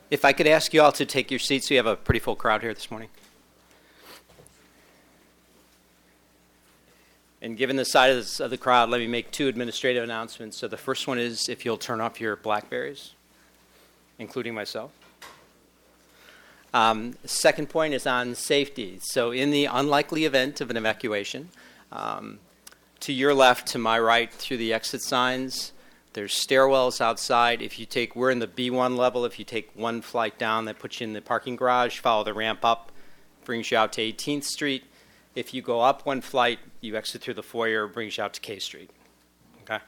If I could ask you all to take your seats, we have a pretty full crowd here this morning. And given the size of the crowd, let me make two administrative announcements. So the first one is if you'll turn off your BlackBerries, including myself. Second point is on safety. So in the unlikely event of an evacuation, to your left, to my right, through the exit signs, there's stairwells outside. We're in the B1 level. If you take one flight down, that puts you in the parking garage, follow the ramp up, brings you out to 18th Street. If you go up one flight, you exit through the foyer, brings you out to K Street. Okay?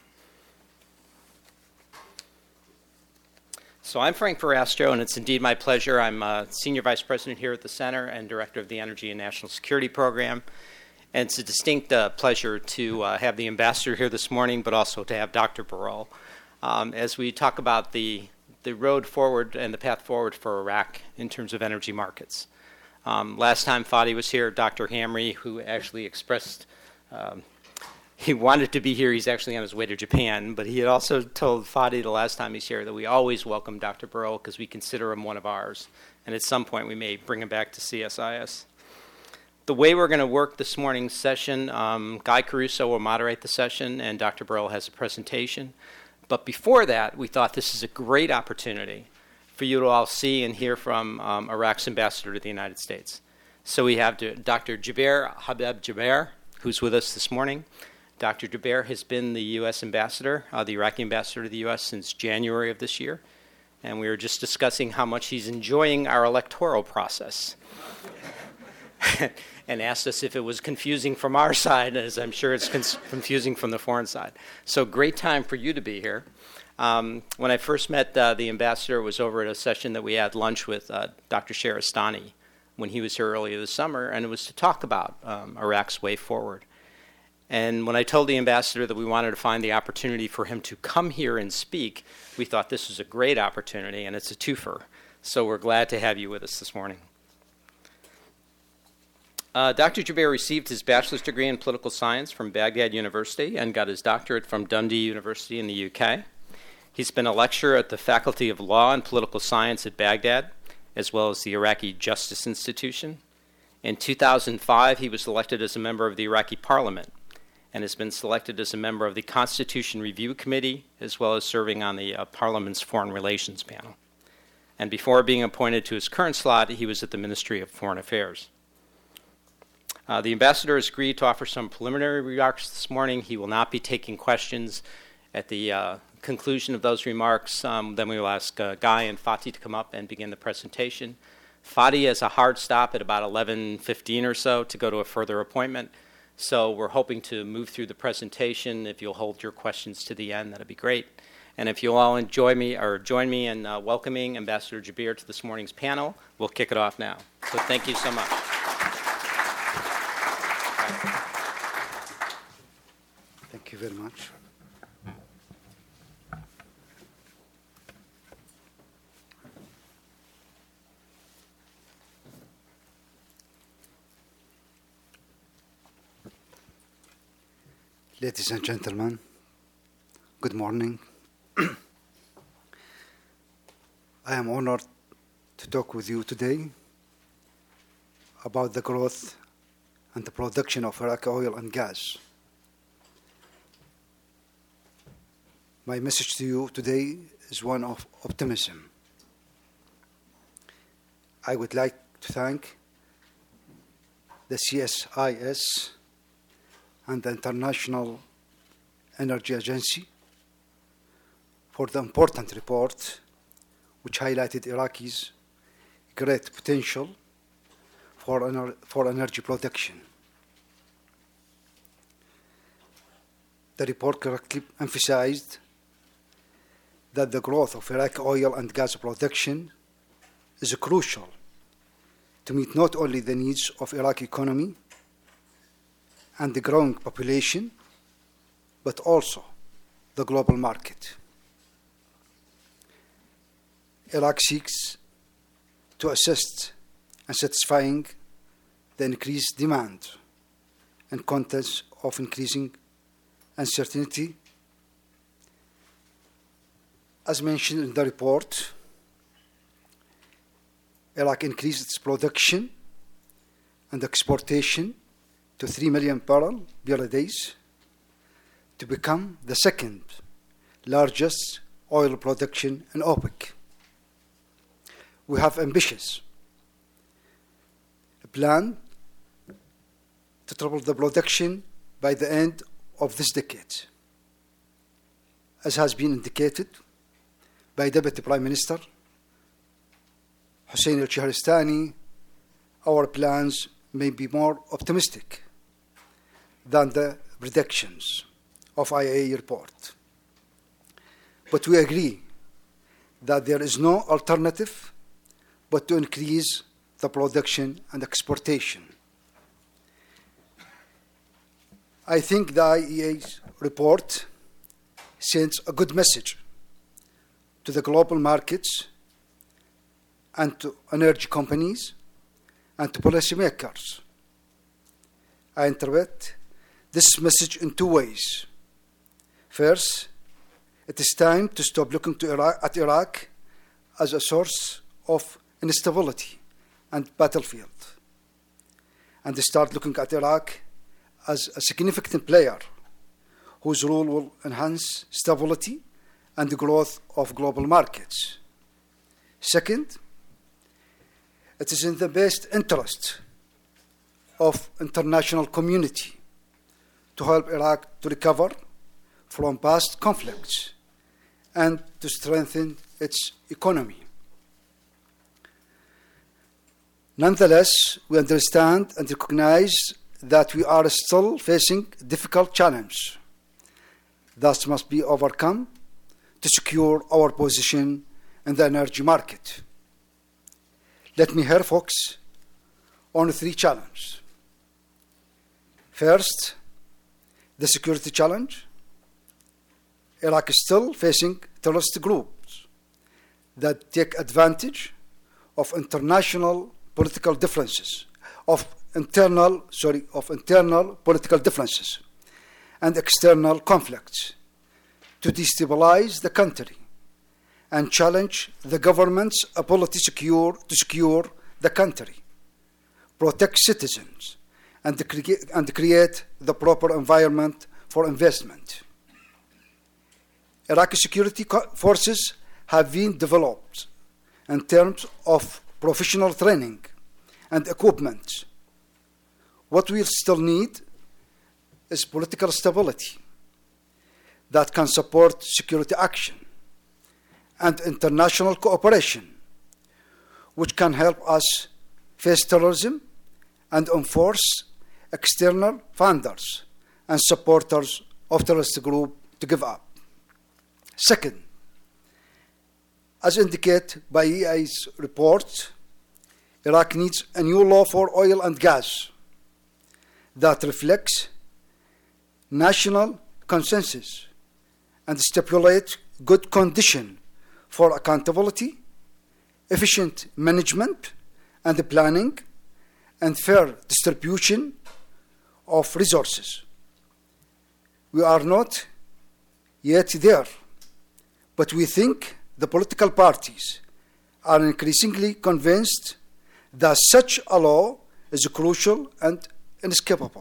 So I'm Frank Verastro, and it's indeed my pleasure. I'm Senior Vice President here at the Center and Director of the Energy and National Security Program. And it's a distinct pleasure to have the ambassador here this morning, but also to have Dr. Burrell as we talk about the road forward and the path forward for Iraq in terms of energy markets. Last time Fadi was here, Dr. Hamry, who actually expressed he wanted to be here. He's actually on his way to Japan, but he had also told Fadi the last time he's here that we always welcome Dr. Burrell because we consider him one of ours, and at some point we may bring him back to CSIS. The way we're going to work this morning's session, Guy Caruso will moderate the session, and Dr. Burrell has a presentation. But before that, we thought this is a great opportunity for you to all see and hear from Iraq's ambassador to the United States. So we have Dr. Jaber Habib Jaber, who's with us this morning. Dr. Jaber has been the U.S. ambassador, the Iraqi ambassador to the U.S. since January of this year. And we were just discussing how much he's enjoying our electoral process. And asked us if it was confusing from our side, as I'm sure it's confusing from the foreign side. So great time for you to be here. When I first met the ambassador, was over at a session that we had lunch with Dr. Shahrastani when he was here earlier this summer, and it was to talk about Iraq's way forward. And when I told the ambassador that we wanted to find the opportunity for him to come here and speak, we thought this was a great opportunity, and it's a twofer. So we're glad to have you with us this morning. Dr. Jaber received his bachelor's degree in political science from Baghdad University and got his doctorate from Dundee University in the UK. He's been a lecturer at the Faculty of Law and Political Science at Baghdad, as well as the Iraqi Justice Institution. In 2005, he was elected as a member of the Iraqi Parliament and has been selected as a member of the Constitution Review Committee, as well as serving on the Parliament's Foreign Relations panel. And before being appointed to his current slot, he was at the Ministry of Foreign Affairs. The ambassador has agreed to offer some preliminary remarks this morning. He will not be taking questions at the conclusion of those remarks. Then we will ask Guy and Fatih to come up and begin the presentation. Fatih has a hard stop at about 11:15 or so to go to a further appointment. So we're hoping to move through the presentation. If you'll hold your questions to the end, that'd be great. And if you'll all join me in welcoming Ambassador Jaber to this morning's panel, we'll kick it off now. So thank you so much. Thank you very much. Ladies and gentlemen, good morning. I am honored to talk with you today about the growth and the production of Iraqi oil and gas. My message to you today is one of optimism. I would like to thank the CSIS and the International Energy Agency for the important report which highlighted Iraq's great potential for energy production. The report correctly emphasized that the growth of Iraqi oil and gas production is crucial to meet not only the needs of Iraqi economy and the growing population, but also the global market. Iraq seeks to assist in satisfying the increased demand in context of increasing uncertainty. As mentioned in the report, Iraq increased its production and exportation to 3 million barrels per day to become the second largest oil production in OPEC. We have ambitious plan to triple the production by the end of this decade. As has been indicated by Deputy Prime Minister Hussein al-Shahristani, our plans may be more optimistic than the predictions of IAEA report. But we agree that there is no alternative but to increase the production and exportation. I think the IAEA's report sends a good message to the global markets and to energy companies and to policymakers. I interpret this message in two ways. First, it is time to stop looking at Iraq as a source of instability and battlefield, and to start looking at Iraq as a significant player whose role will enhance stability and the growth of global markets. Second, it is in the best interest of international community to help Iraq to recover from past conflicts and to strengthen its economy. Nonetheless, we understand and recognize that we are still facing difficult challenges that must be overcome to secure our position in the energy market. Let me here focus on three challenges. First, the security challenge. Iraq is still facing terrorist groups that take advantage of internal political differences and external conflicts to destabilize the country and challenge the government's ability to secure the country, protect citizens, and create the proper environment for investment. Iraqi security forces have been developed in terms of professional training and equipment. What we still need is political stability that can support security action and international cooperation, which can help us face terrorism and enforce external funders and supporters of terrorist groups to give up. Second, as indicated by IAEA's report, Iraq needs a new law for oil and gas that reflects national consensus and stipulates good conditions for accountability, efficient management and planning, and fair distribution of resources. We are not yet there, but we think the political parties are increasingly convinced that such a law is crucial and inescapable.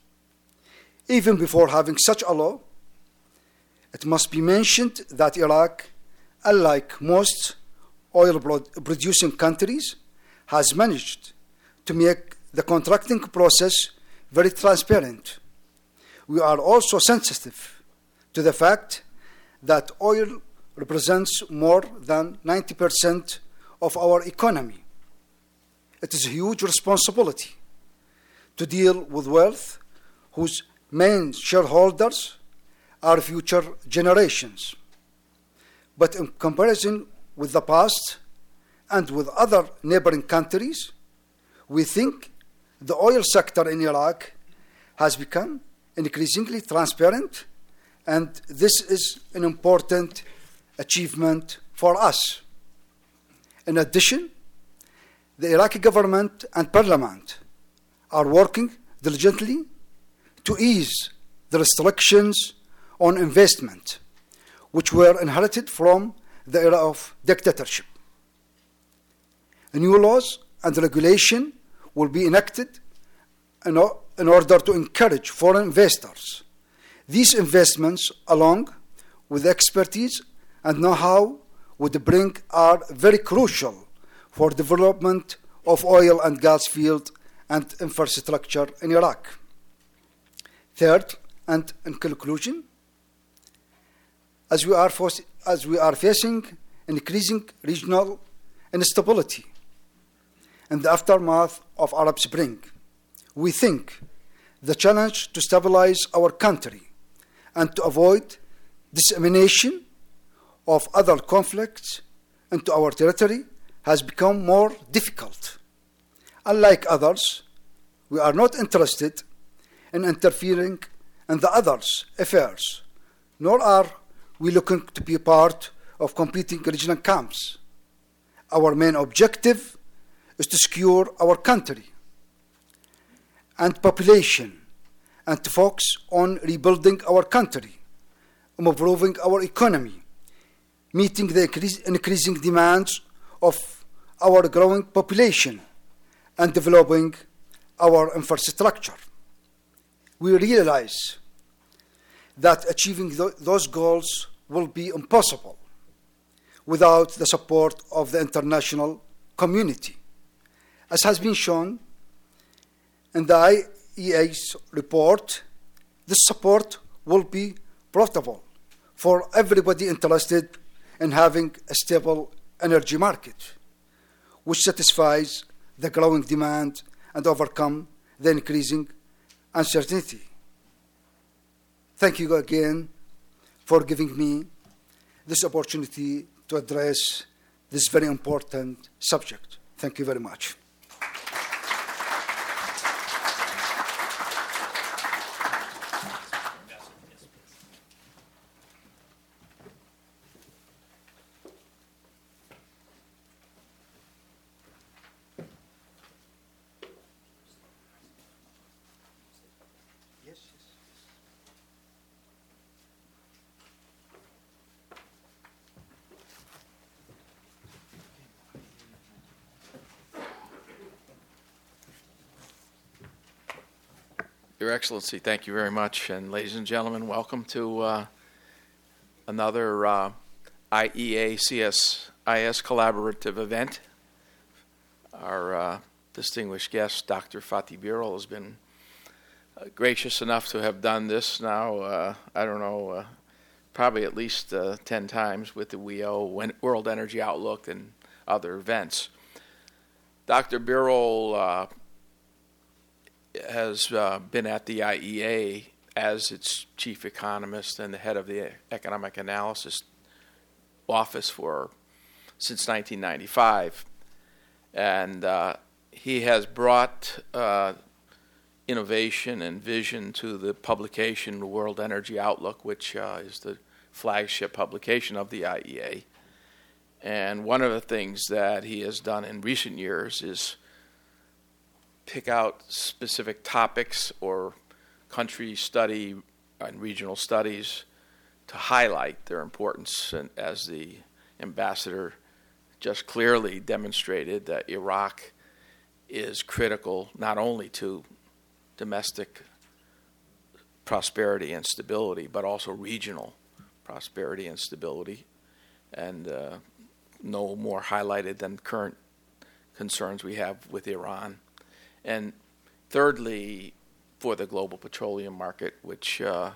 Even before having such a law, it must be mentioned that Iraq, unlike most oil-producing countries, has managed to make the contracting process very transparent. We are also sensitive to the fact that oil represents more than 90% of our economy. It is a huge responsibility to deal with wealth whose main shareholders are future generations. But in comparison with the past and with other neighboring countries, we think the oil sector in Iraq has become increasingly transparent, and this is an important achievement for us. In addition, the Iraqi government and parliament are working diligently to ease the restrictions on investment, which were inherited from the era of dictatorship. New laws and regulation will be enacted in order to encourage foreign investors. These investments, along with expertise and know-how, would bring are very crucial for development of oil and gas field and infrastructure in Iraq. Third, and in conclusion, as we are facing increasing regional instability in the aftermath of Arab Spring, we think the challenge to stabilize our country and to avoid dissemination of other conflicts into our territory has become more difficult. Unlike others, we are not interested in interfering in the others' affairs, nor are we looking to be part of competing regional camps. Our main objective is to secure our country and population and to focus on rebuilding our country, improving our economy, meeting the increasing demands of our growing population, and developing our infrastructure. We realize that achieving those goals will be impossible without the support of the international community. As has been shown in the IEA's report, this support will be profitable for everybody interested in having a stable energy market, which satisfies the growing demand and overcome the increasing uncertainty. Thank you again for giving me this opportunity to address this very important subject. Thank you very much. Your Excellency, thank you very much. And ladies and gentlemen, welcome to another IEA CSIS collaborative event. Our distinguished guest, Dr. Fatih Birol, has been gracious enough to have done this now, probably at least 10 times with the WEO, World Energy Outlook, and other events. Dr. Birol has been at the IEA as its chief economist and the head of the Economic Analysis Office since 1995. And he has brought innovation and vision to the publication, the World Energy Outlook, which is the flagship publication of the IEA. And one of the things that he has done in recent years is pick out specific topics or country study and regional studies to highlight their importance. And as the ambassador just clearly demonstrated, that Iraq is critical not only to domestic prosperity and stability, but also regional prosperity and stability, and no more highlighted than current concerns we have with Iran. And thirdly, for the global petroleum market, which one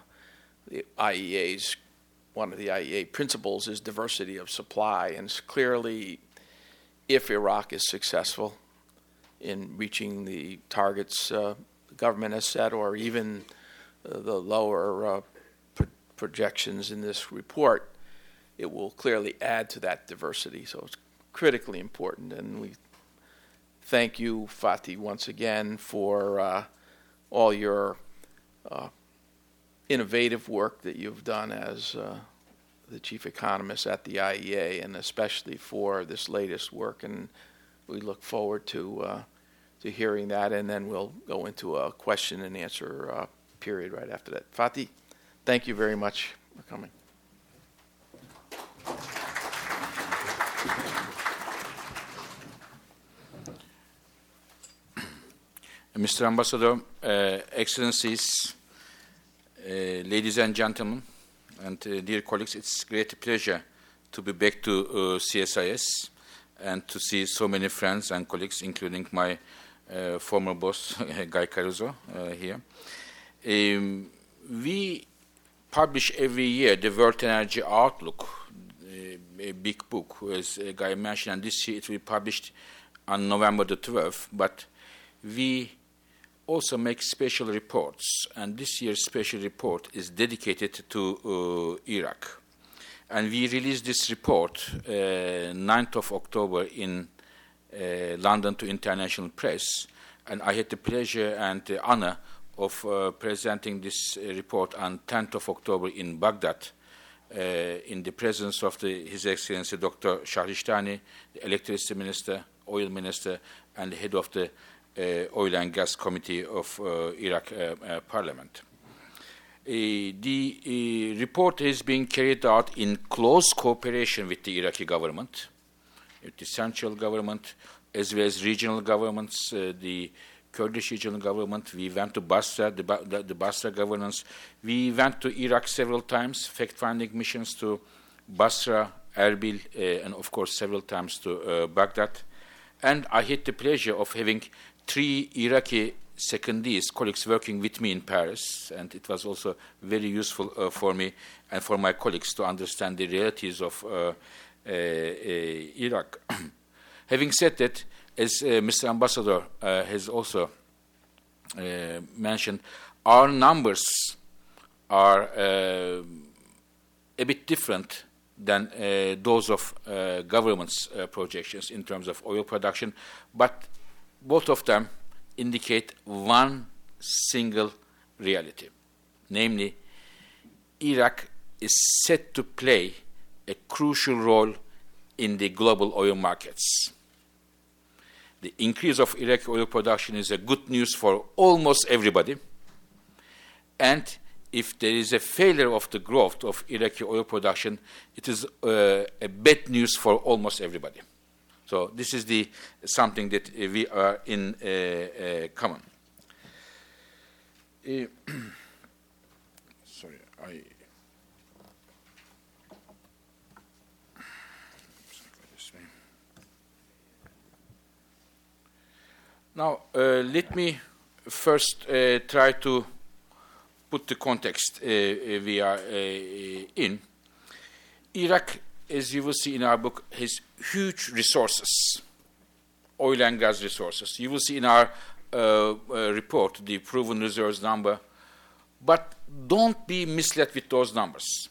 of the IEA principles is diversity of supply. And clearly, if Iraq is successful in reaching the targets the government has set, or even the lower projections in this report, it will clearly add to that diversity. So it's critically important, and we thank you, Fatih, once again for all your innovative work that you've done as the chief economist at the IEA, and especially for this latest work. And we look forward to hearing that, and then we'll go into a question and answer period right after that. Fatih, thank you very much for coming. Mr. Ambassador, Excellencies, ladies and gentlemen, and dear colleagues, it's a great pleasure to be back to CSIS and to see so many friends and colleagues, including my former boss, Guy Caruso, here. We publish every year the World Energy Outlook, a big book, as Guy mentioned, and this year it will be published on November the 12th, but we also make special reports, and this year's special report is dedicated to Iraq. And we released this report 9th of October in London to international press, and I had the pleasure and the honor of presenting this report on 10th of October in Baghdad in the presence of His Excellency Dr. Shahristani, the Electricity Minister, Oil Minister, and the head of the Oil and Gas Committee of Iraq Parliament. The report is being carried out in close cooperation with the Iraqi government, with the central government, as well as regional governments, the Kurdish regional government. We went to Basra, the Basra governance. We went to Iraq several times, fact-finding missions to Basra, Erbil, and of course several times to Baghdad. And I had the pleasure of having 3 Iraqi secondees, colleagues working with me in Paris, and it was also very useful for me and for my colleagues to understand the realities of Iraq. Having said that, as Mr. Ambassador has also mentioned, our numbers are a bit different than those of government's projections in terms of oil production, but both of them indicate one single reality, namely, Iraq is set to play a crucial role in the global oil markets. The increase of Iraqi oil production is a good news for almost everybody, and if there is a failure of the growth of Iraqi oil production, it is a bad news for almost everybody. So this is something that we are in common. Sorry, Now, let me first try to put the context we are in. Iraq, as you will see in our book, has huge resources, oil and gas resources. You will see in our report the proven reserves number, but don't be misled with those numbers.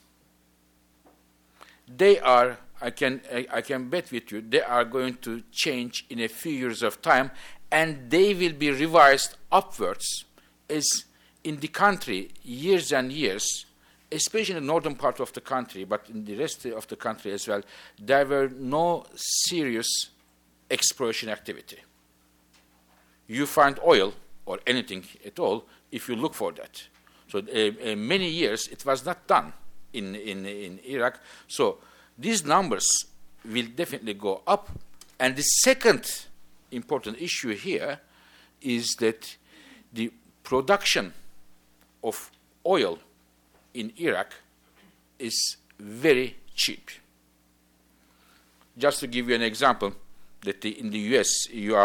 They are, I can bet with you, they are going to change in a few years of time, and they will be revised upwards as in the country, years and years, especially in the northern part of the country, but in the rest of the country as well, there were no serious exploration activity. You find oil or anything at all if you look for that. So many years it was not done in Iraq. So these numbers will definitely go up. And the second important issue here is that the production of oil in Iraq is very cheap. Just to give you an example, that in the U.S. you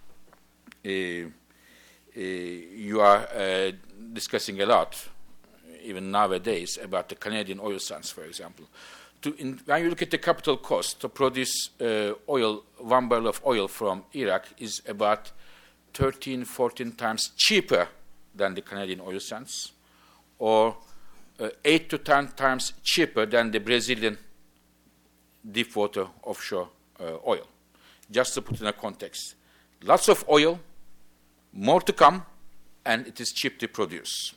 are discussing a lot, even nowadays, about the Canadian oil sands, for example. When you look at the capital cost to produce oil, 1 barrel of oil from Iraq is about 13, 14 times cheaper than the Canadian oil sands, or 8 to 10 times cheaper than the Brazilian deepwater offshore oil. Just to put in a context. Lots of oil, more to come, and it is cheap to produce.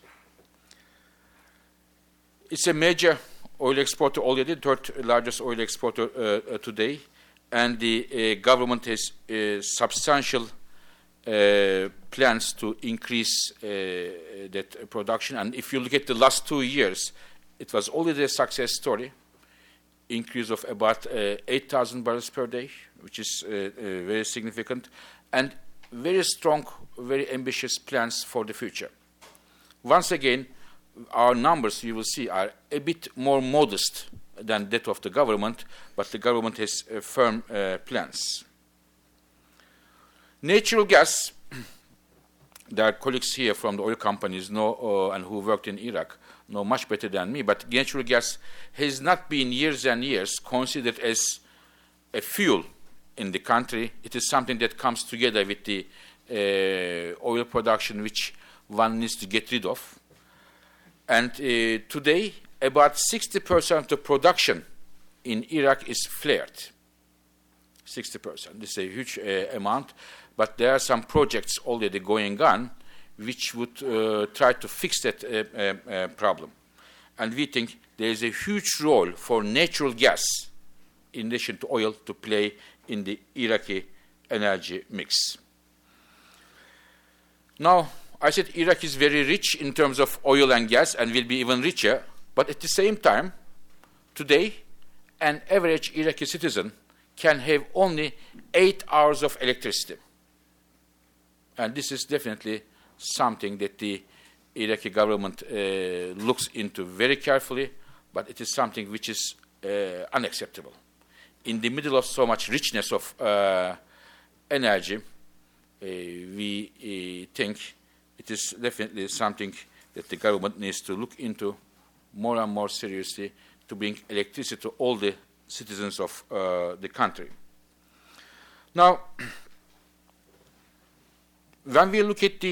It's a major oil exporter already, third largest oil exporter today, and the government has substantial plans to increase that production. And if you look at the last 2 years, it was already a success story, increase of about 8,000 barrels per day, which is very significant. And very strong, very ambitious plans for the future. Once again, our numbers, you will see, are a bit more modest than that of the government, but the government has firm plans. Natural gas, there are colleagues here from the oil companies know and who worked in Iraq know much better than me, but natural gas has not been years and years considered as a fuel in the country. It is something that comes together with the oil production which one needs to get rid of. And today, about 60% of the production in Iraq is flared. 60%. This is a huge amount, but there are some projects already going on which would try to fix that problem. And we think there is a huge role for natural gas, in addition to oil, to play in the Iraqi energy mix. Now, I said Iraq is very rich in terms of oil and gas and will be even richer, but at the same time, today, an average Iraqi citizen can have only 8 hours of electricity. And this is definitely something that the Iraqi government looks into very carefully, but it is something which is unacceptable. In the middle of so much richness of energy, we think it is definitely something that the government needs to look into more and more seriously to bring electricity to all the citizens of the country. Now, when we look at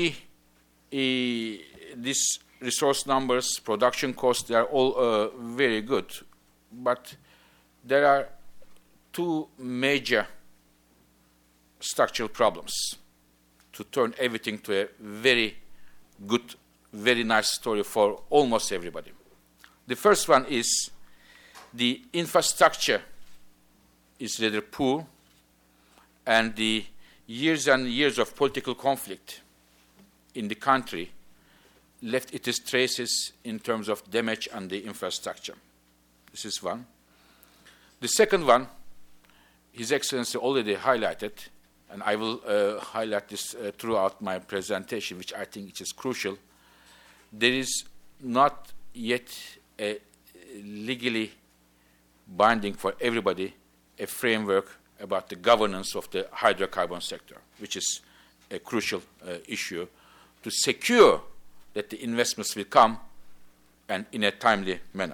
these resource numbers, production costs, they are all very good, but there are two major structural problems to turn everything to a very good, very nice story for almost everybody. The first one is the infrastructure is rather poor, and the years and years of political conflict in the country left its traces in terms of damage on the infrastructure. This is one. The second one, His Excellency already highlighted, and I will highlight this throughout my presentation, which I think is crucial. There is not yet a legally binding for everybody a framework about the governance of the hydrocarbon sector, which is a crucial issue to secure that the investments will come and in a timely manner.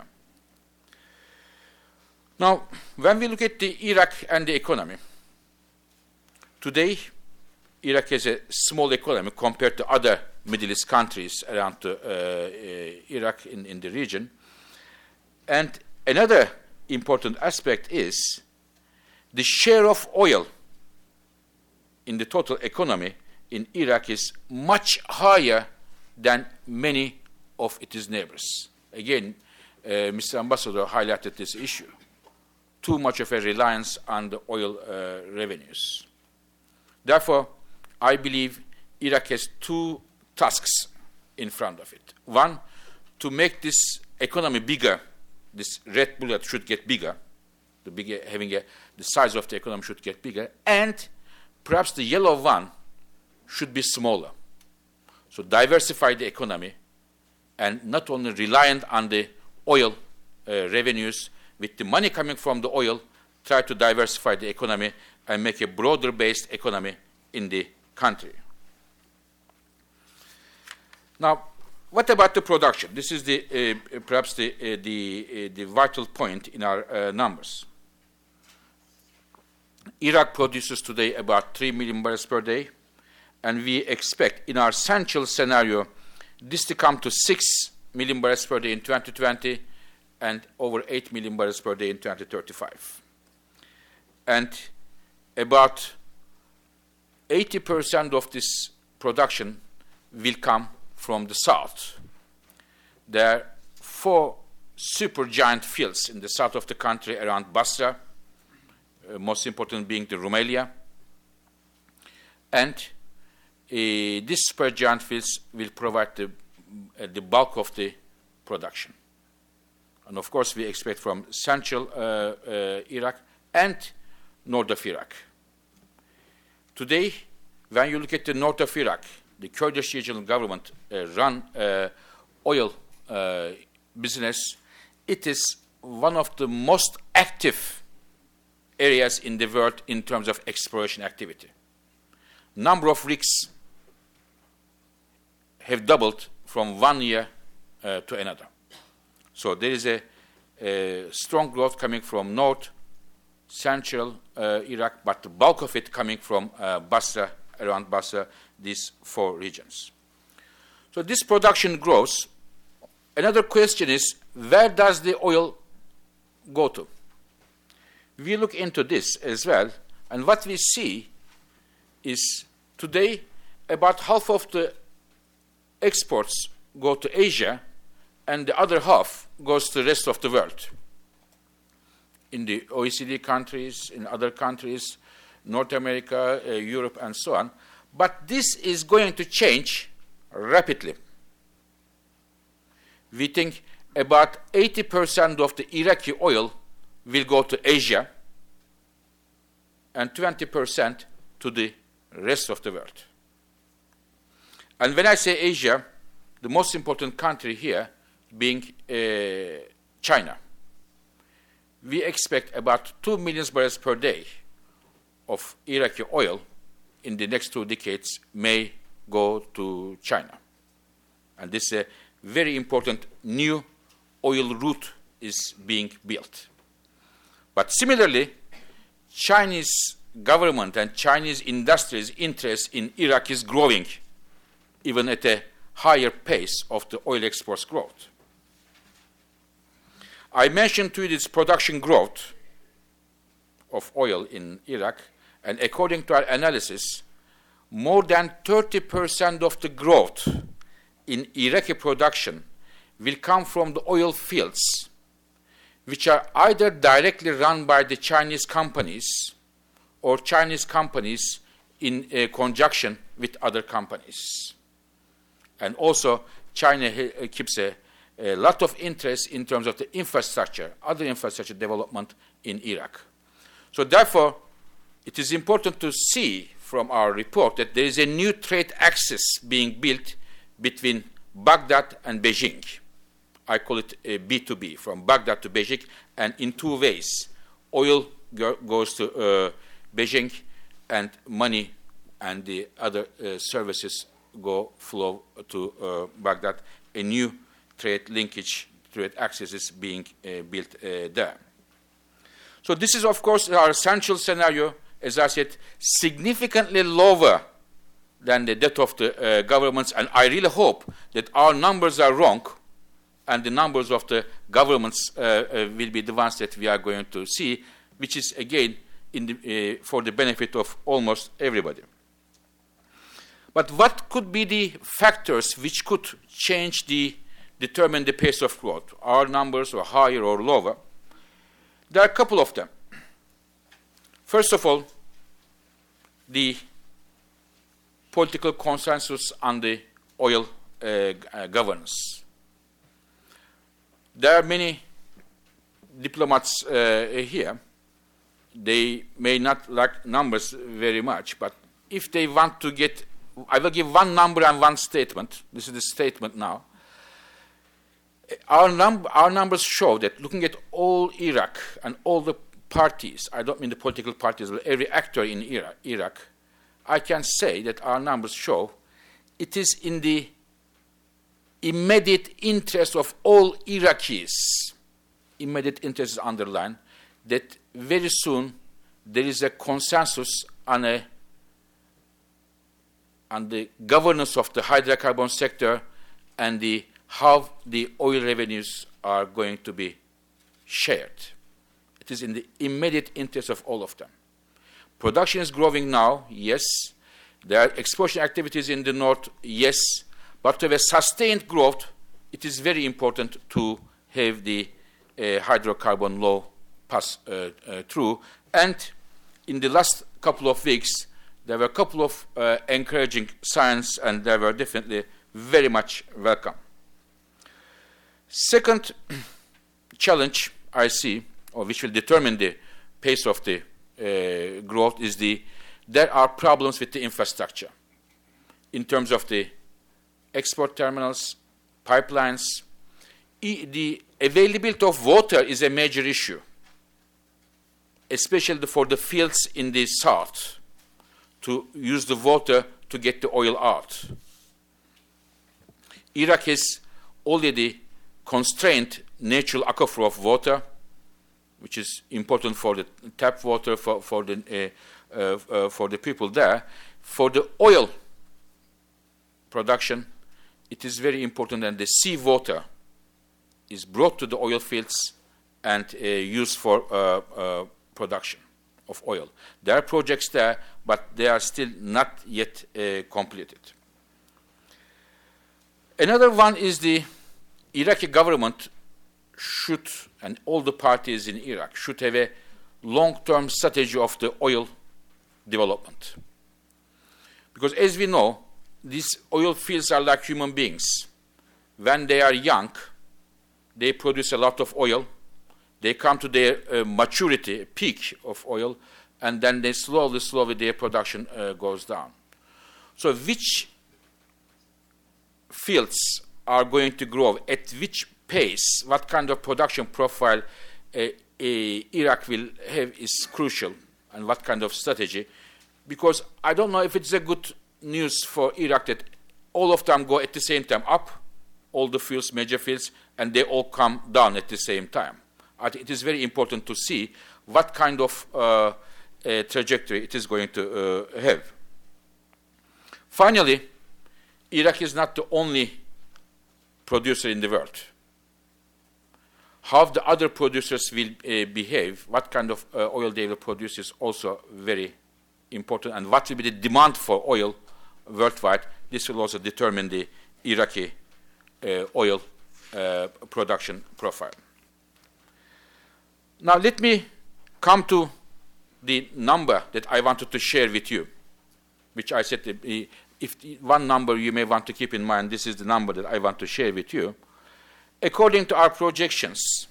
Now, when we look at the Iraq and the economy, today Iraq has a small economy compared to other Middle East countries around Iraq in the region. And another important aspect is the share of oil in the total economy in Iraq is much higher than many of its neighbors. Again, Mr. Ambassador highlighted this issue. Too much of a reliance on the oil revenues. Therefore, I believe Iraq has two tasks in front of it. One, to make this economy bigger. This red bullet should get bigger. The size of the economy should get bigger. And perhaps the yellow one should be smaller. So diversify the economy and not only reliant on the oil revenues. With the money coming from the oil, try to diversify the economy and make a broader-based economy in the country. Now, what about the production? This is perhaps the vital point in our numbers. Iraq produces today about 3 million barrels per day, and we expect in our central scenario this to come to 6 million barrels per day in 2020 and over 8 million barrels per day in 2035. And about 80% of this production will come from the south. There are 4 supergiant fields in the south of the country around Basra, most important being the Rumaila. And these supergiant fields will provide the bulk of the production. And of course, we expect from central Iraq and north of Iraq. Today, when you look at the north of Iraq, the Kurdish regional government run oil business. It is one of the most active areas in the world in terms of exploration activity. Number of rigs have doubled from 1 year to another. So there is a strong growth coming from north, central Iraq, but the bulk of it coming from Basra, around Basra, these 4 regions. So this production grows. Another question is, where does the oil go to? We look into this as well, and what we see is today about half of the exports go to Asia, and the other half goes to the rest of the world. In the OECD countries, in other countries, North America, Europe, and so on. But this is going to change rapidly. We think about 80% of the Iraqi oil will go to Asia and 20% to the rest of the world. And when I say Asia, the most important country here being China. We expect about 2 million barrels per day of Iraqi oil in the next 2 decades may go to China. And this is a very important new oil route is being built. But similarly, Chinese government and Chinese industries' interest in Iraq is growing, even at a higher pace of the oil exports growth. I mentioned to you this production growth of oil in Iraq, and according to our analysis, more than 30% of the growth in Iraqi production will come from the oil fields, which are either directly run by the Chinese companies or Chinese companies in conjunction with other companies. And also, China keeps a lot of interest in terms of the infrastructure, other infrastructure development in Iraq. So therefore, it is important to see from our report that there is a new trade axis being built between Baghdad and Beijing. I call it a B2B, from Baghdad to Beijing, and in 2 ways. Oil goes to Beijing, and money and the other services flow to Baghdad. A new trade linkage, trade axis is being built there. So this is, of course, our central scenario, as I said, significantly lower than the debt of the governments, and I really hope that our numbers are wrong, and the numbers of the governments will be the ones that we are going to see, which is, again, for the benefit of almost everybody. But what could be the factors which could determine the pace of growth? Our numbers are higher or lower. There are a couple of them. First of all, the political consensus on the oil governance. There are many diplomats here. They may not like numbers very much, but if they want to get, I will give one number and one statement. This is the statement now. Our numbers show that looking at all Iraq and all the parties, I don't mean the political parties, but every actor in Iraq, I can say that our numbers show it is in the immediate interest of all Iraqis, immediate interest is underlined, that very soon there is a consensus on the governance of the hydrocarbon sector and how the oil revenues are going to be shared. It is in the immediate interest of all of them. Production is growing now, yes. There are exploration activities in the north, yes. But to have a sustained growth, it is very important to have the hydrocarbon law pass through. And in the last couple of weeks, there were a couple of encouraging signs, and they were definitely very much welcome. Second challenge I see, or which will determine the pace of the growth, is the there are problems with the infrastructure in terms of the export terminals, pipelines. The availability of water is a major issue, especially for the fields in the south, to use the water to get the oil out. Iraq has already constrained natural aquifer of water, which is important for the tap water for the people there. For the oil production, it is very important that the seawater is brought to the oil fields and used for production of oil. There are projects there, but they are still not yet completed. Another one is the Iraqi government should, and all the parties in Iraq, should have a long-term strategy of the oil development. Because as we know, these oil fields are like human beings. When they are young, they produce a lot of oil. They come to their maturity, peak of oil, and then they slowly their production goes down. So which fields are going to grow, at which pace, what kind of production profile Iraq will have is crucial, and what kind of strategy. Because I don't know if it's a good news for Iraq that all of them go at the same time up, all the fields, major fields, and they all come down at the same time. I think it is very important to see what kind of trajectory it is going to have. Finally, Iraq is not the only producer in the world. How the other producers will behave, what kind of oil they will produce is also very important, and what will be the demand for oil worldwide. This will also determine the Iraqi oil production profile. Now let me come to the number that I wanted to share with you, which I said, if one number you may want to keep in mind, this is the number that I want to share with you. According to our projections,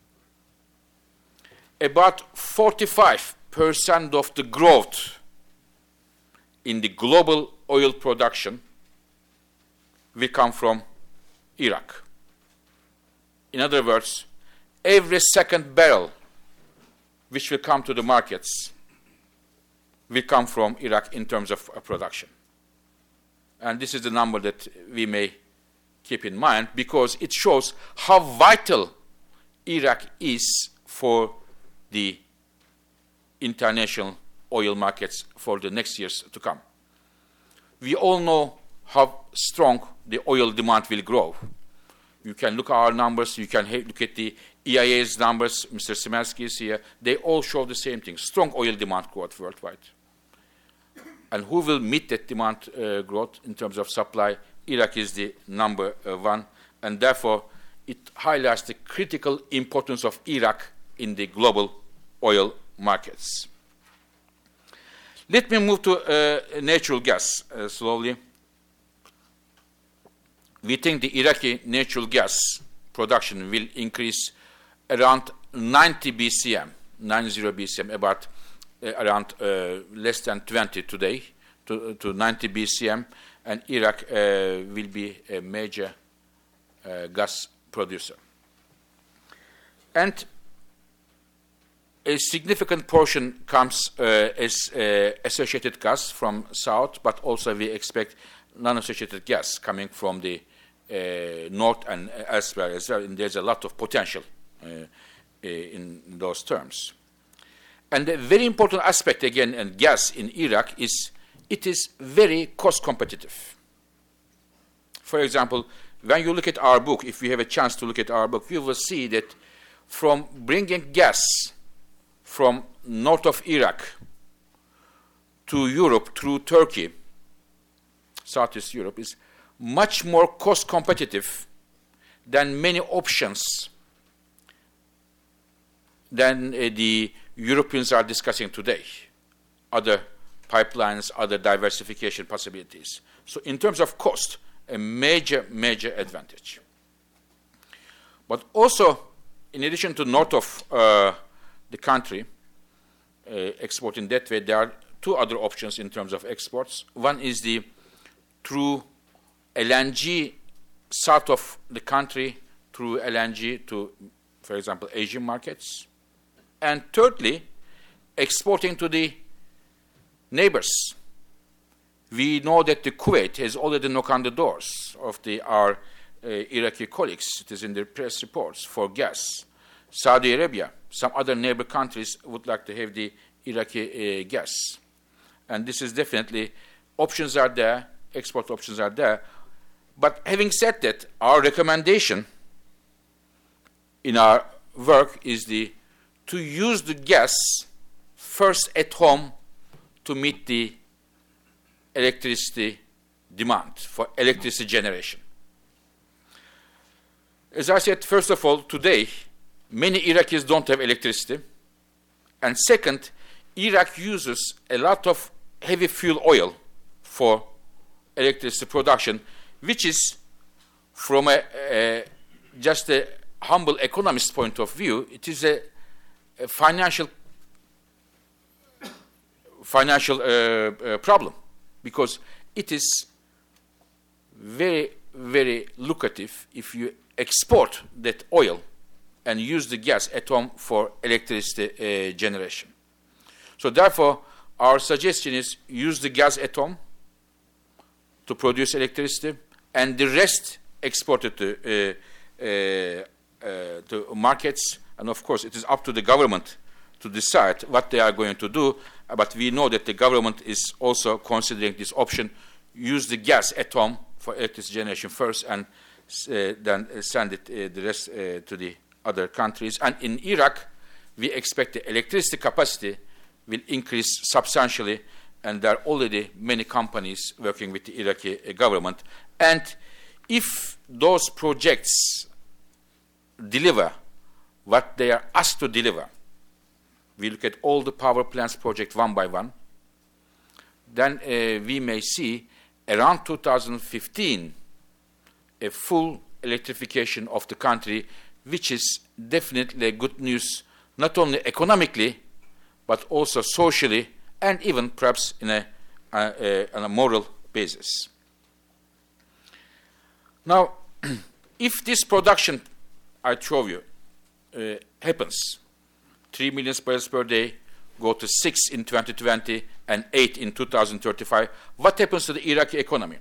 about 45% of the growth in the global oil production will come from Iraq. In other words, every second barrel which will come to the markets will come from Iraq in terms of production. And this is the number that we may keep in mind, because it shows how vital Iraq is for the international oil markets for the next years to come. We all know how strong the oil demand will grow. You can look at our numbers, you can look at the EIA's numbers, Mr. Szymanski is here, they all show the same thing, strong oil demand growth worldwide. And who will meet that demand growth in terms of supply? Iraq is the number one, and therefore it highlights the critical importance of Iraq in the global oil markets. Let me move to natural gas slowly. We think the Iraqi natural gas production will increase around 90 BCM, 90 BCM, about around less than 20 today, to 90 BCM, and Iraq will be a major gas producer. And a significant portion comes as associated gas from south, but also we expect non-associated gas coming from the north and elsewhere as well, and there's a lot of potential in those terms. And a very important aspect, again, in gas in Iraq is it is very cost competitive. For example, when you look at our book, if you have a chance to look at our book, you will see that from bringing gas from north of Iraq to Europe through Turkey, Southeast Europe, is much more cost competitive than many options than the Europeans are discussing today, other pipelines, other diversification possibilities. So in terms of cost, a major, major advantage. But also, in addition to north of the country, exporting that way, there are two other options in terms of exports. One is the through LNG south of the country, through LNG to, for example, Asian markets. And thirdly, exporting to the neighbors. We know that the Kuwait has already knocked on the doors of our Iraqi colleagues. It is in the press reports for gas. Saudi Arabia, some other neighbor countries would like to have the Iraqi gas. And this is definitely, options are there, export options are there. But having said that, our recommendation in our work is to use the gas first at home to meet the electricity demand for electricity generation. As I said, first of all, today, many Iraqis don't have electricity. And second, Iraq uses a lot of heavy fuel oil for electricity production, which is, from just a humble economist point of view, it is a financial problem, because it is very, very lucrative if you export that oil and use the gas at home for electricity generation. So therefore, our suggestion is use the gas at home to produce electricity, and the rest exported to markets. And of course, it is up to the government to decide what they are going to do. But we know that the government is also considering this option: use the gas at home for electricity generation first, and then send it the rest to the other countries. And in Iraq, we expect the electricity capacity will increase substantially, and there are already many companies working with the Iraqi government. And if those projects deliver what they are asked to deliver, we look at all the power plants project one by one, then we may see around 2015 a full electrification of the country, which is definitely good news, not only economically, but also socially, and even perhaps in on a moral basis. Now, if this production I show you happens, 3 million barrels per day, go to 6 in 2020 and 8 in 2035, what happens to the Iraqi economy?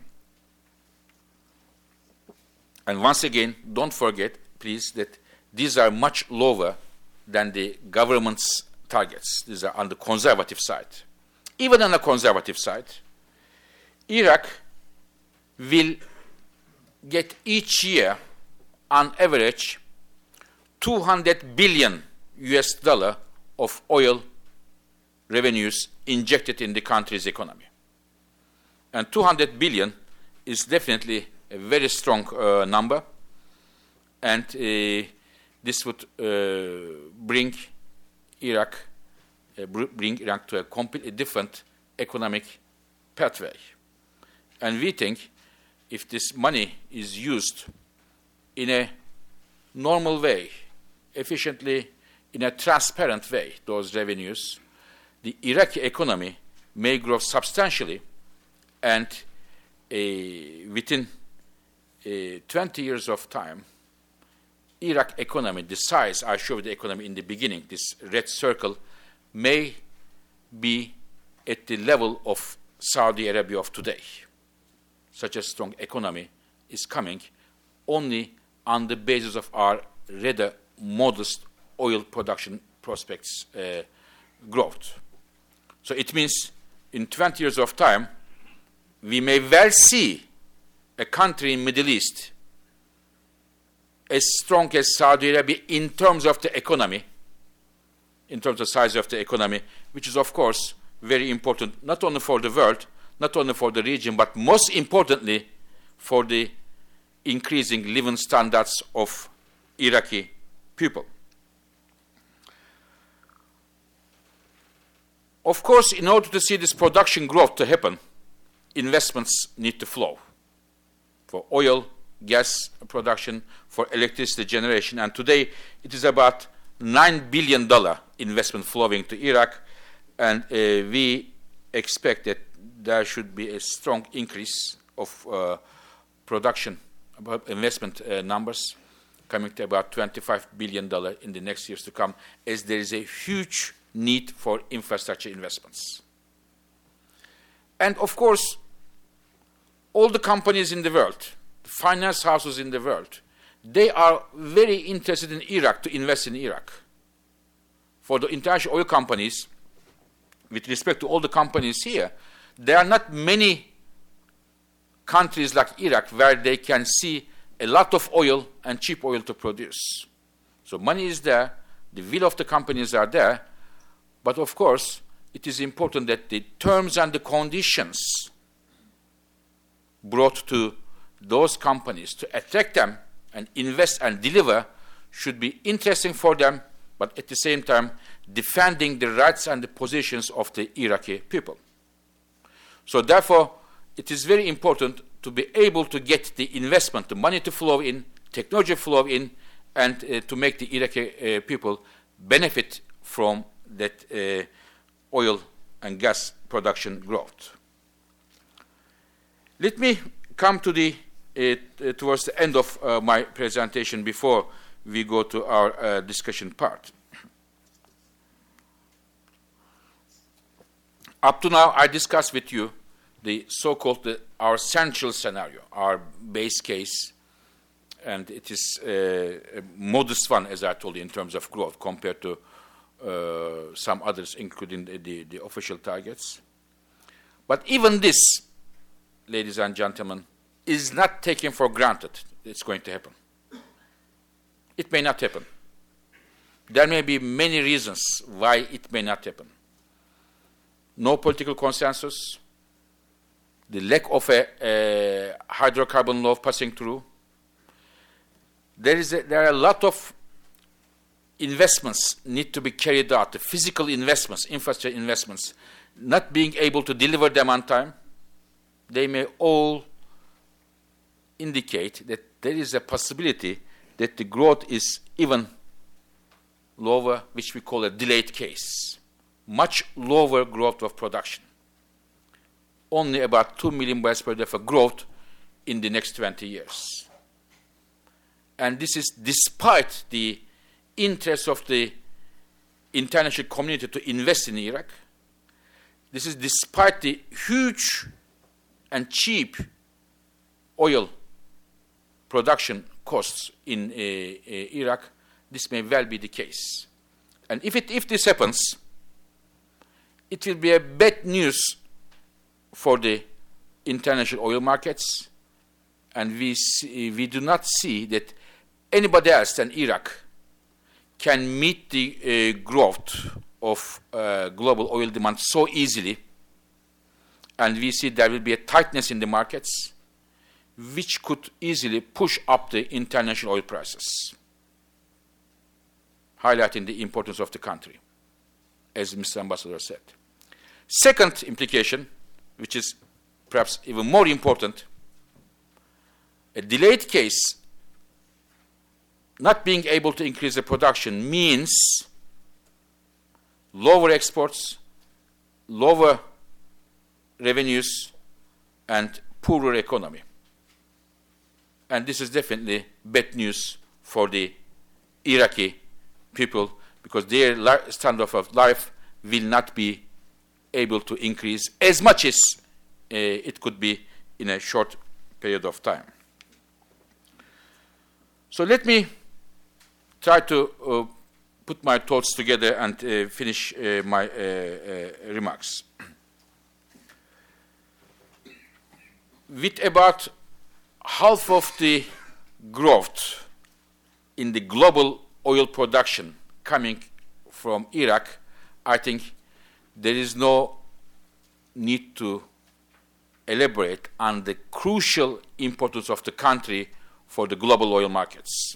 And once again, don't forget, please, that these are much lower than the government's targets. These are on the conservative side. Even on the conservative side, Iraq will get each year, on average, $200 billion of oil revenues injected in the country's economy. And 200 billion is definitely a very strong number, and this would bring Iraq to a completely different economic pathway. And we think if this money is used in a normal way, efficiently, in a transparent way, those revenues, the Iraqi economy may grow substantially, and within 20 years of time, Iraq economy, the size I showed the economy in the beginning, this red circle, may be at the level of Saudi Arabia of today. Such a strong economy is coming only on the basis of our rather modest oil production prospects growth. So it means in 20 years of time, we may well see a country in Middle East as strong as Saudi Arabia in terms of the economy, in terms of size of the economy, which is, of course, very important, not only for the world, not only for the region, but most importantly for the increasing living standards of Iraqi people. Of course, in order to see this production growth to happen, investments need to flow for oil, gas production, for electricity generation. And today, it is about $9 billion investment flowing to Iraq. And we expect that there should be a strong increase of production, about investment numbers, coming to about $25 billion in the next years to come, as there is a huge need for infrastructure investments. And of course, all the companies in the world, finance houses in the world, they are very interested in Iraq, to invest in Iraq. For the international oil companies, with respect to all the companies here, there are not many countries like Iraq where they can see a lot of oil and cheap oil to produce. So money is there, the will of the companies are there, but of course, it is important that the terms and the conditions brought to those companies to attract them and invest and deliver should be interesting for them, but at the same time defending the rights and the positions of the Iraqi people. So therefore, it is very important to be able to get the investment, the money to flow in, technology flow in, and to make the Iraqi people benefit from that oil and gas production growth. Let me come to the towards the end of my presentation before we go to our discussion part. Up to now, I discussed with you the so-called our central scenario, our base case, and it is a modest one, as I told you, in terms of growth compared to some others, including the official targets. But even this, ladies and gentlemen, is not taken for granted it's going to happen. It may not happen. There may be many reasons why it may not happen. No political consensus, the lack of a hydrocarbon law passing through. There are a lot of investments need to be carried out, the physical investments, infrastructure investments, not being able to deliver them on time. They may all indicate that there is a possibility that the growth is even lower, which we call a delayed case. Much lower growth of production. Only about 2 million barrels per day of growth in the next 20 years. And this is despite the interest of the international community to invest in Iraq. This is despite the huge and cheap oil production costs in Iraq. This may well be the case. And if this happens, it will be a bad news for the international oil markets, and we do not see that anybody else than Iraq can meet the growth of global oil demand so easily, and we see there will be a tightness in the markets which could easily push up the international oil prices, highlighting the importance of the country, as Mr. Ambassador said. Second implication, which is perhaps even more important, a delayed case not being able to increase the production means lower exports, lower revenues, and poorer economy. And this is definitely bad news for the Iraqi people, because their standard of life will not be able to increase as much as it could be in a short period of time. So let me try to put my thoughts together and finish my remarks. With about half of the growth in the global oil production coming from Iraq, I think there is no need to elaborate on the crucial importance of the country for the global oil markets.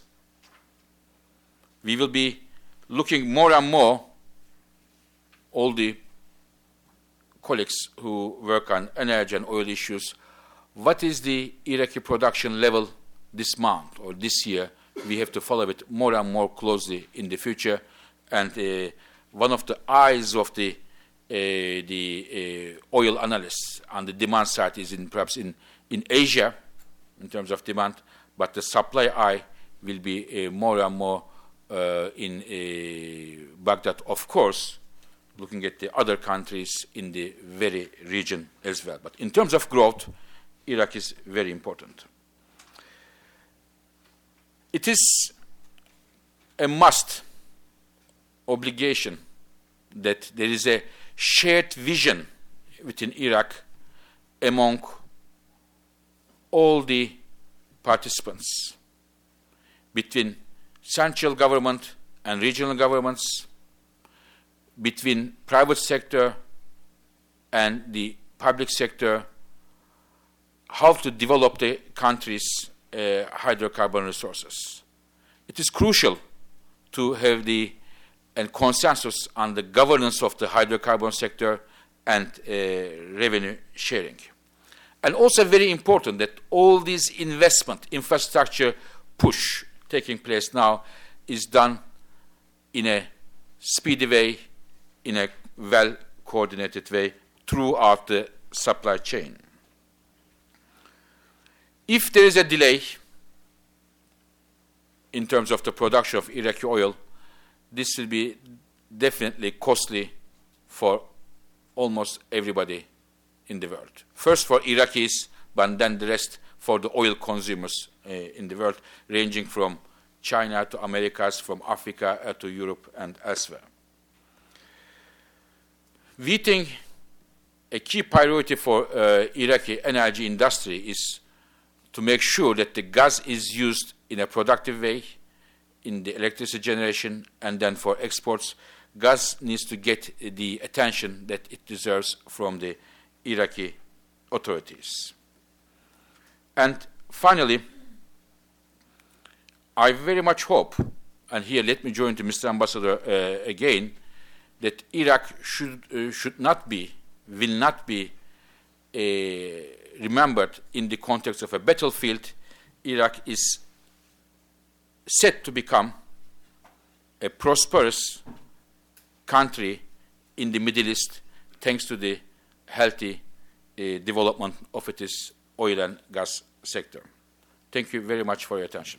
We will be looking more and more, all the colleagues who work on energy and oil issues, what is the Iraqi production level this month or this year? We have to follow it more and more closely in the future. And one of the eyes of the the oil analysts on the demand side is perhaps in Asia in terms of demand, but the supply eye will be more and more in Baghdad, of course, looking at the other countries in the very region as well. But in terms of growth, Iraq is very important. It is a must obligation that there is a shared vision within Iraq among all the participants, between central government and regional governments, between private sector and the public sector, how to develop the country's hydrocarbon resources. It is crucial to have the consensus on the governance of the hydrocarbon sector and revenue sharing. And also very important that all this investment, infrastructure push taking place now is done in a speedy way, in a well-coordinated way throughout the supply chain. If there is a delay in terms of the production of Iraqi oil, this will be definitely costly for almost everybody in the world. First for Iraqis, but then the rest for the oil consumers in the world, ranging from China to Americas, from Africa to Europe and elsewhere. We think a key priority for Iraqi energy industry is to make sure that the gas is used in a productive way in the electricity generation, and then for exports, gas needs to get the attention that it deserves from the Iraqi authorities. And finally, I very much hope, and here let me join to Mr. Ambassador again, that Iraq should not be, will not be remembered in the context of a battlefield. Iraq is set to become a prosperous country in the Middle East thanks to the healthy development of its oil and gas sector. Thank you very much for your attention.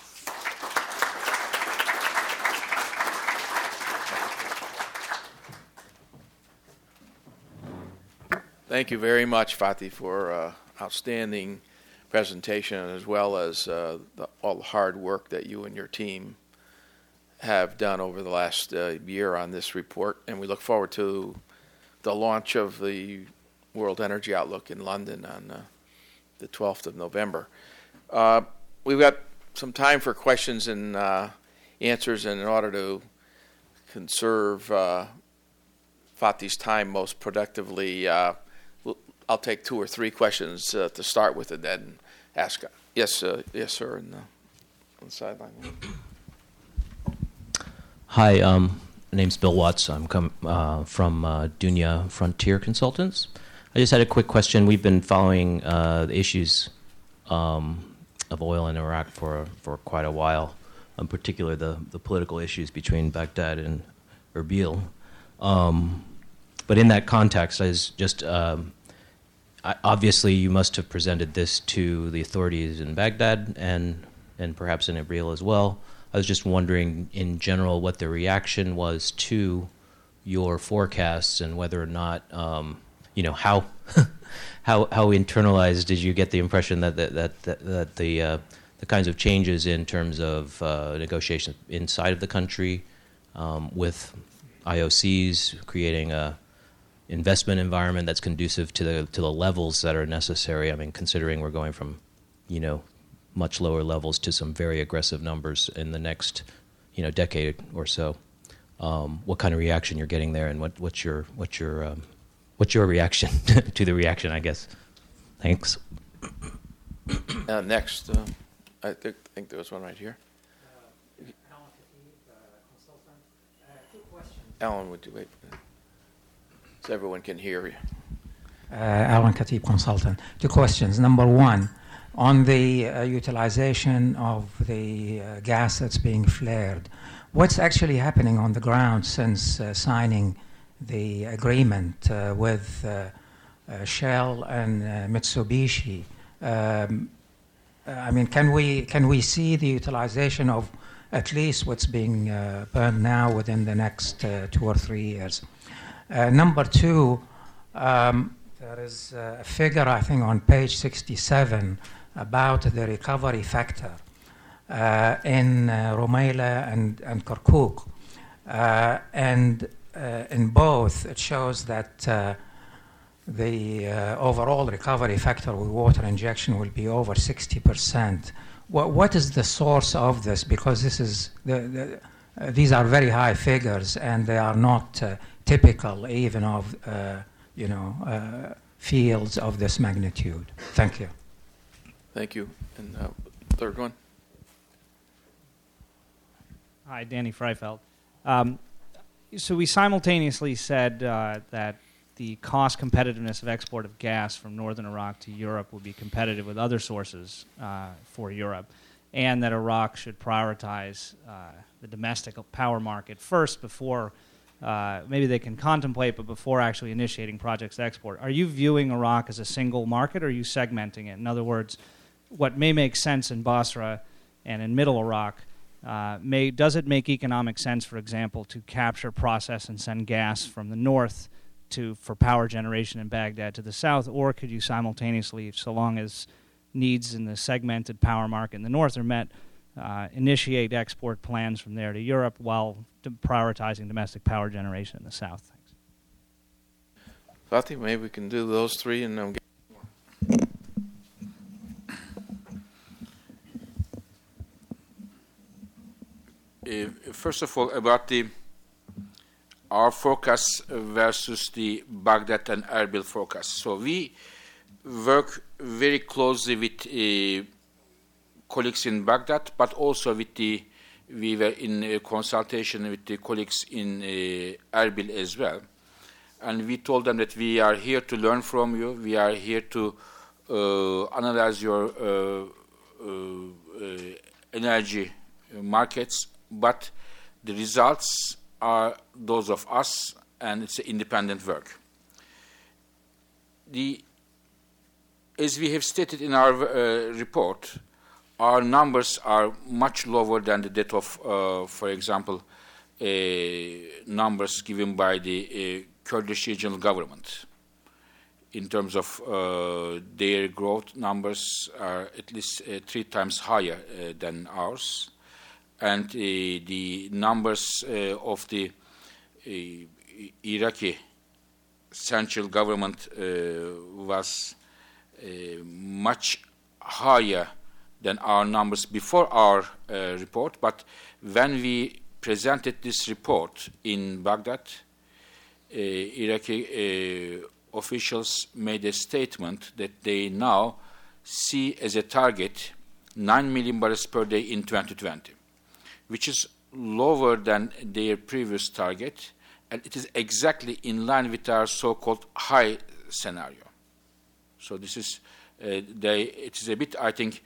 Thank you very much, Fatih, for outstanding presentation, as well as all the hard work that you and your team have done over the last year on this report. And we look forward to the launch of the World Energy Outlook in London on the 12th of November. We've got some time for questions and answers, and in order to conserve Fatih's time most productively, I'll take 2 or 3 questions to start with and then ask. Yes, yes, sir, on the sideline. Hi, my name's Bill Watts. I'm from Dunya Frontier Consultants. I just had a quick question. We've been following the issues of oil in Iraq for quite a while, in particular the political issues between Baghdad and Erbil. But in that context, I was just obviously you must have presented this to the authorities in Baghdad and perhaps in Erbil as well. I was just wondering, in general, what the reaction was to your forecasts and whether or not, how internalized did you get the impression that the kinds of changes in terms of negotiations inside of the country with IOCs creating a investment environment that's conducive to the levels that are necessary. I mean, considering we're going from, much lower levels to some very aggressive numbers in the next, decade or so. What kind of reaction you're getting there, and what's your reaction to the reaction, I guess? Thanks. Next, I think there was one right here. Alan Khatib, consultant. 2 questions. Alan, would you wait so everyone can hear you? Alan Khatib, consultant. 2 questions. Number 1, on the utilization of the gas that's being flared, what's actually happening on the ground since signing the agreement with Shell and Mitsubishi. I mean, can we see the utilization of at least what's being burned now within the next 2 or 3 years? Number two, there is a figure, I think, on page 67 about the recovery factor in Rumaila and Kirkuk. And in both, it shows that the overall recovery factor with water injection will be over 60%. What is the source of this? Because this is these are very high figures, and they are not typical even of fields of this magnitude. Thank you. Thank you. And third one. Hi, Danny Freifeld. So we simultaneously said that the cost competitiveness of export of gas from northern Iraq to Europe would be competitive with other sources for Europe, and that Iraq should prioritize the domestic power market first before maybe they can contemplate, but before actually initiating projects to export. Are you viewing Iraq as a single market, or are you segmenting it? In other words, what may make sense in Basra and in middle Iraq, does it make economic sense, for example, to capture, process, and send gas from the north for power generation in Baghdad to the south, or could you simultaneously, so long as needs in the segmented power market in the north are met, initiate export plans from there to Europe while prioritizing domestic power generation in the south? So I think maybe we can do those three and then First of all, about our forecast versus the Baghdad and Erbil forecast. So we work very closely with colleagues in Baghdad, but also with we were in consultation with the colleagues in Erbil as well. And we told them that we are here to learn from you. We are here to analyze your energy markets, but the results are those of us, and it's independent work. As we have stated in our report, our numbers are much lower than that of, for example, numbers given by the Kurdish regional government. In terms of their growth, numbers are at least 3 times higher than ours. And the numbers of the Iraqi central government was much higher than our numbers before our report. But when we presented this report in Baghdad, Iraqi officials made a statement that they now see as a target 9 million barrels per day in 2020. Which is lower than their previous target, and it is exactly in line with our so-called high scenario. So this is, it is a bit, I think,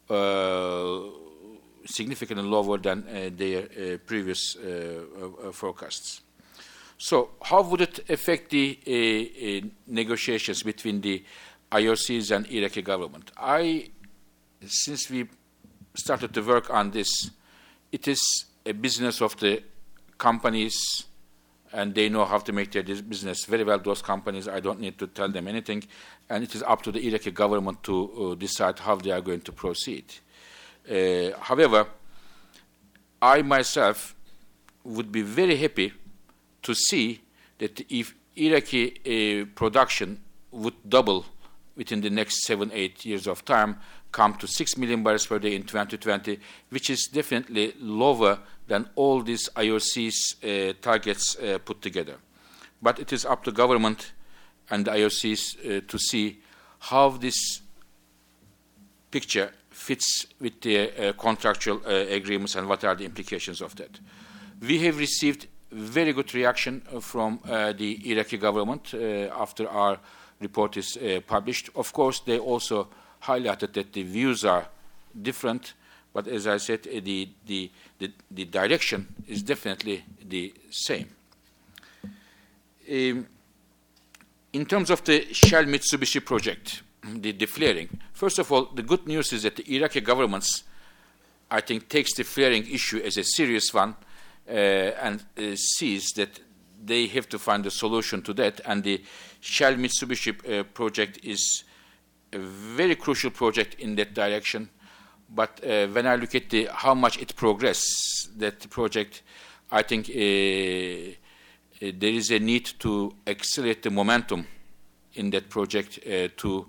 significantly lower than their previous forecasts. So how would it affect the negotiations between the IOCs and Iraqi government? Since we started to work on this, it is a business of the companies, and they know how to make their business very well, those companies. I don't need to tell them anything. And it is up to the Iraqi government to decide how they are going to proceed. However, I myself would be very happy to see that if Iraqi production would double within the next 7-8 years of time, come to 6 million barrels per day in 2020, which is definitely lower than all these IOC's targets put together. But it is up to government and the IOCs to see how this picture fits with the contractual agreements and what are the implications of that. We have received very good reaction from the Iraqi government after our report is published. Of course, they also highlighted that the views are different, but as I said, the direction is definitely the same. in terms of the Shell Mitsubishi project, the flaring, first of all, the good news is that the Iraqi government, I think, takes the flaring issue as a serious one and sees that they have to find a solution to that. And the Shell Mitsubishi project is a very crucial project in that direction. But when I look at how much it progressed, that project, I think there is a need to accelerate the momentum in that project to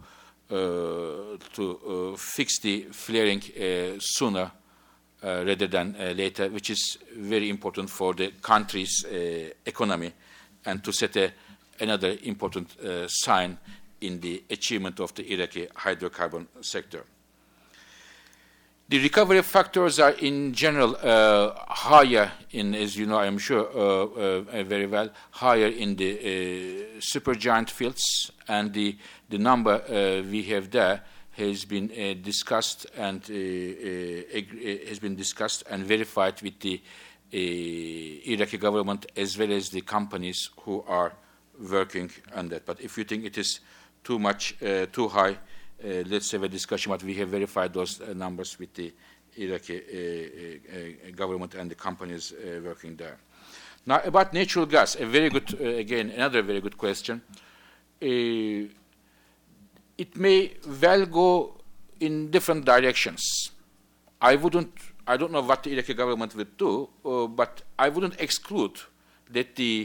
fix the flaring sooner rather than later, which is very important for the country's economy and to set another important sign in the achievement of the Iraqi hydrocarbon sector. The recovery factors are in general higher in, as you know, I am sure very well, higher in the supergiant fields, and the number we have there has been discussed and verified with the Iraqi government as well as the companies who are working on that. But if you think it is too much, too high, let's have a discussion, but we have verified those numbers with the Iraqi government and the companies working there. Now, about natural gas, a very good, again, another very good question. It may well go in different directions. I don't know what the Iraqi government would do, but I wouldn't exclude that the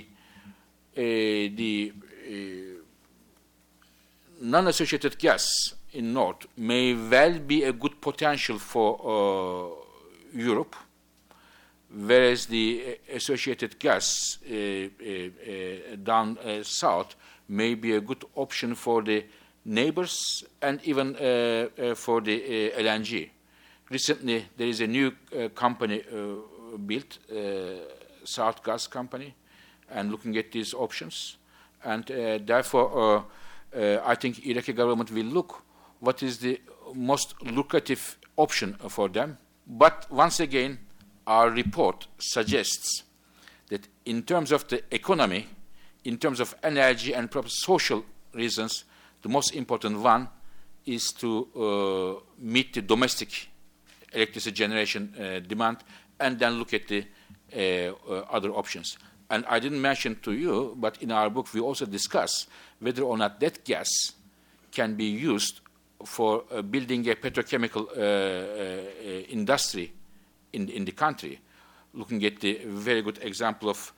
non-associated gas in North may well be a good potential for Europe, whereas the associated gas down south may be a good option for the neighbors and even for the LNG. Recently, there is a new company built, South Gas Company, and looking at these options. And therefore, I think Iraqi government will look what is the most lucrative option for them. But once again, our report suggests that in terms of the economy, in terms of energy and social reasons, the most important one is to meet the domestic electricity generation demand and then look at the other options. And I didn't mention to you, but in our book we also discuss whether or not that gas can be used for building a petrochemical industry in the country. Looking at the very good example of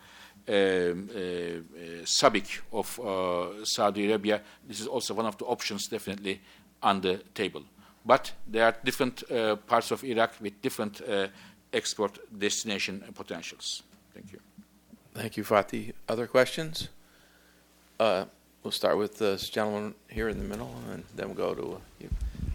SABIC of Saudi Arabia, this is also one of the options definitely on the table. But there are different parts of Iraq with different export destination potentials. Thank you. Thank you, Fatih. Other questions? We'll start with this gentleman here in the middle, and then we'll go to you.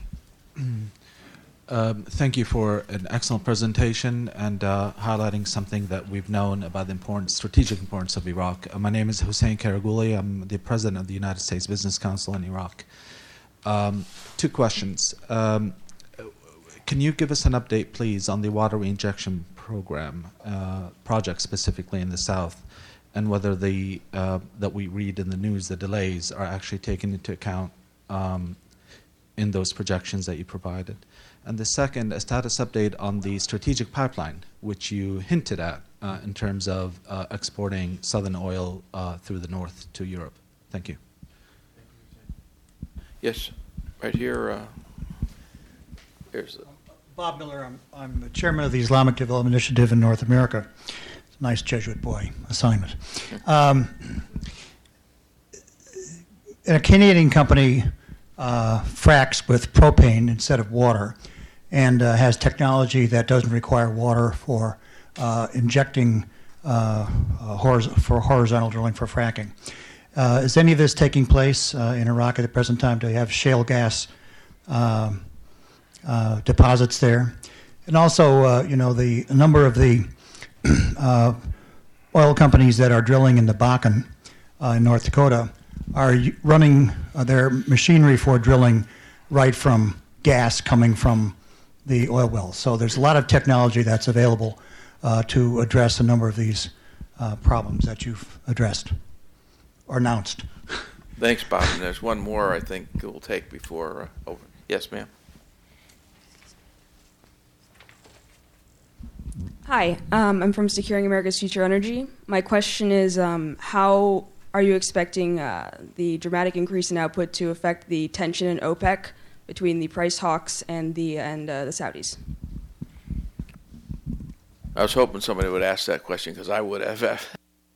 Thank you for an excellent presentation and highlighting something that we've known about the strategic importance of Iraq. My name is Hussein Karaguli. I'm the president of the United States Business Council in Iraq. 2 questions. Can you give us an update, please, on the water reinjection program project specifically in the south, and whether that we read in the news, the delays are actually taken into account in those projections that you provided? And the second, a status update on the strategic pipeline, which you hinted at in terms of exporting southern oil through the north to Europe. Thank you. Yes, right here. Here's Bob Miller. I'm the chairman of the Islamic Development Initiative in North America. It's a nice Jesuit boy assignment. A Canadian company fracks with propane instead of water, and has technology that doesn't require water for injecting for horizontal drilling for fracking. Is any of this taking place in Iraq at the present time? Do you have shale gas deposits there? And also, the number of the oil companies that are drilling in the Bakken in North Dakota are running their machinery for drilling right from gas coming from the oil wells. So there's a lot of technology that's available to address a number of these problems that you've addressed. announced. Thanks, Bob. And there's one more I think we'll take before over. Yes, ma'am. Hi, I'm from Securing America's Future Energy. My question is, how are you expecting the dramatic increase in output to affect the tension in OPEC between the price hawks and the Saudis? I was hoping somebody would ask that question because I would have.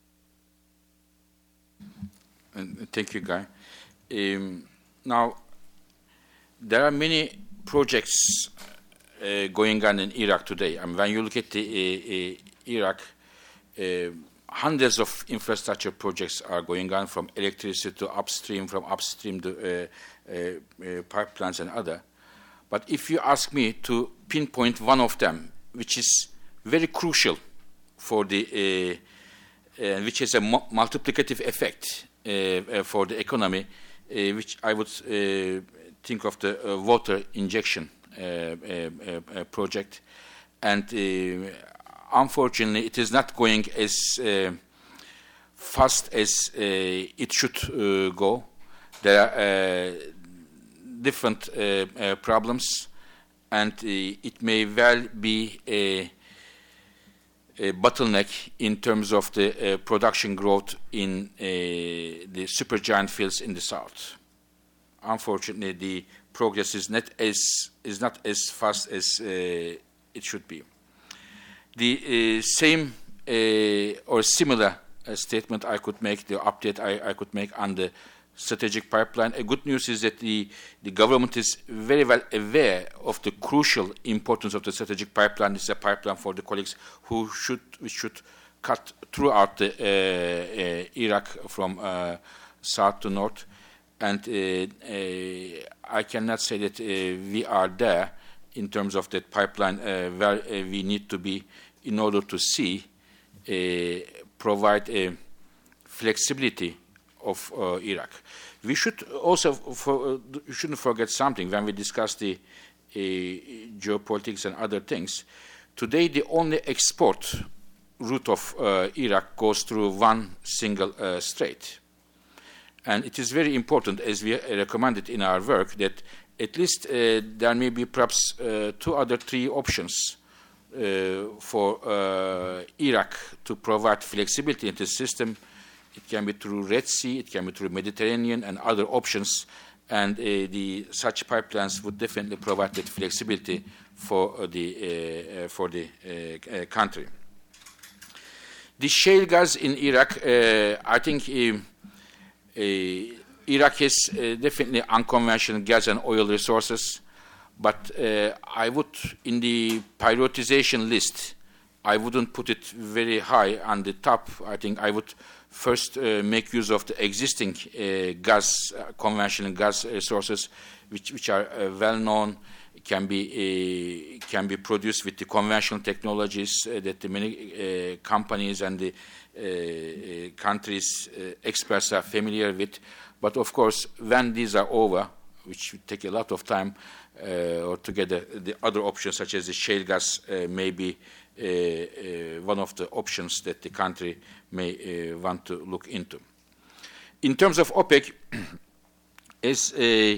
Thank you, Guy. Now, there are many projects going on in Iraq today. I mean, when you look at the Iraq, hundreds of infrastructure projects are going on, from electricity to upstream, from upstream to pipelines and other. But if you ask me to pinpoint one of them, which is very crucial for the, which has a multiplicative effect for the economy, which I would think of the water injection project, and unfortunately it is not going as fast as it should go. There are different problems, and it may well be a bottleneck in terms of the production growth in the supergiant fields in the south. Unfortunately, the progress is not as fast as it should be. The same or similar statement I could make, the update I could make on the strategic pipeline. A good news is that the government is very well aware of the crucial importance of the strategic pipeline. It's a pipeline for the colleagues we should cut throughout the Iraq from south to north. And I cannot say that we are there in terms of that pipeline where we need to be in order to provide a flexibility of Iraq. We should also shouldn't forget something when we discuss the geopolitics and other things. Today, the only export route of Iraq goes through one single strait. And it is very important, as we recommended in our work, that at least there may be perhaps 2 or 3 options for Iraq to provide flexibility in the system. It can be through Red Sea, it can be through Mediterranean and other options, and such pipelines would definitely provide that flexibility for the country. The shale gas in Iraq, I think Iraq has definitely unconventional gas and oil resources, but I would, in the prioritization list, I wouldn't put it very high on the top. I think I would first make use of the existing conventional gas resources, which are well known, can be produced with the conventional technologies that the many companies and the countries' experts are familiar with. But of course, when these are over, which would take a lot of time altogether, the other options, such as the shale gas, may be one of the options that the country may want to look into. In terms of OPEC, as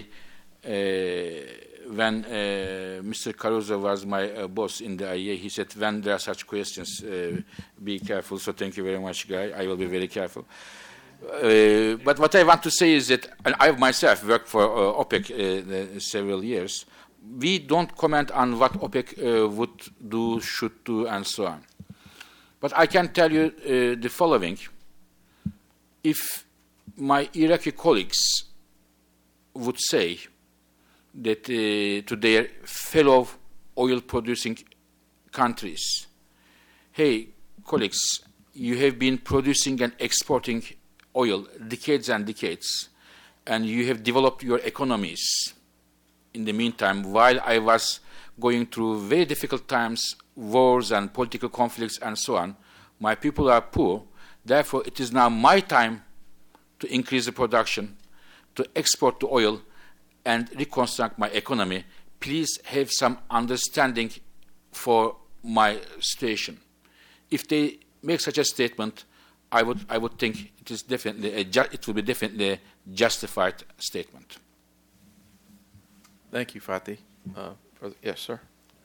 when Mr. Caruso was my boss in the IEA, he said, when there are such questions, be careful. So thank you very much, Guy. I will be very careful. But what I want to say is that, and I myself worked for OPEC several years, we don't comment on what OPEC would do, should do, and so on. But I can tell you the following. If my Iraqi colleagues would say that to their fellow oil-producing countries, hey, colleagues, you have been producing and exporting oil decades and decades, and you have developed your economies. In the meantime, while I was going through very difficult times, wars and political conflicts and so on, my people are poor. Therefore, it is now my time to increase the production, to export the oil, and reconstruct my economy. Please have some understanding for my situation. If they make such a statement, I would think it is definitely it will be definitely a justified statement. Thank you, Fatih. Yes, sir.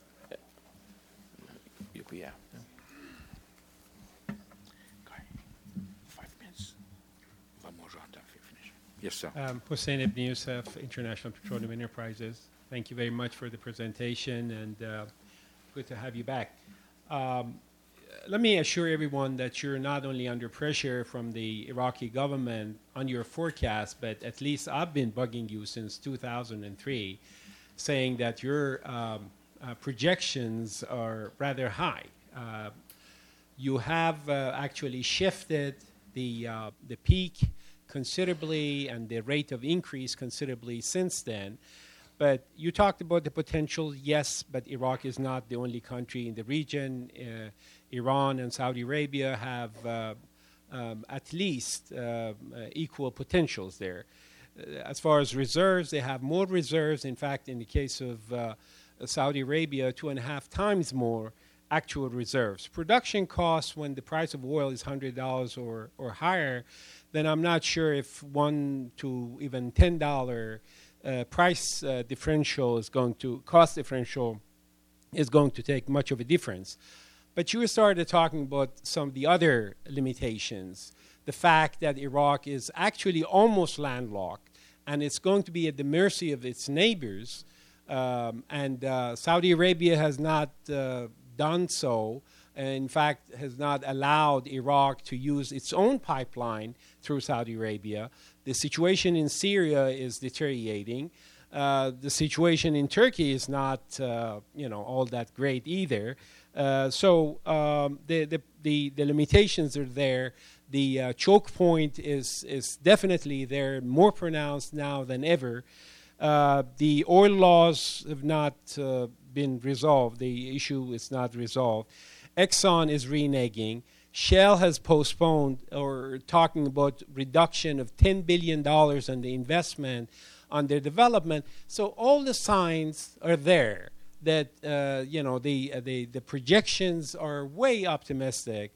Yeah. 5 minutes. One more round and we finish. Yes, sir. Hussein Ibn Youssef, International Petroleum Enterprises. Thank you very much for the presentation, and good to have you back. Let me assure everyone that you're not only under pressure from the Iraqi government on your forecast, but at least I've been bugging you since 2003, saying that your projections are rather high. You have actually shifted the peak considerably and the rate of increase considerably since then. But you talked about the potential, yes, but Iraq is not the only country in the region. Iran and Saudi Arabia have at least equal potentials there. As far as reserves, they have more reserves. In fact, in the case of Saudi Arabia, 2.5 times more actual reserves. Production costs, when the price of oil is $100 or higher, then I'm not sure if $1 to even $10 price differential is going to, cost differential is going to take much of a difference. But you started talking about some of the other limitations. The fact that Iraq is actually almost landlocked and it's going to be at the mercy of its neighbors. And Saudi Arabia has not done so. In fact, has not allowed Iraq to use its own pipeline through Saudi Arabia. The situation in Syria is deteriorating. The situation in Turkey is not, all that great either. So the limitations are there. The choke point is definitely there, more pronounced now than ever. The oil laws have not been resolved. The issue is not resolved. Exxon is reneging. Shell has postponed or talking about reduction of $10 billion on the investment on their development. So all the signs are there that the projections are way optimistic,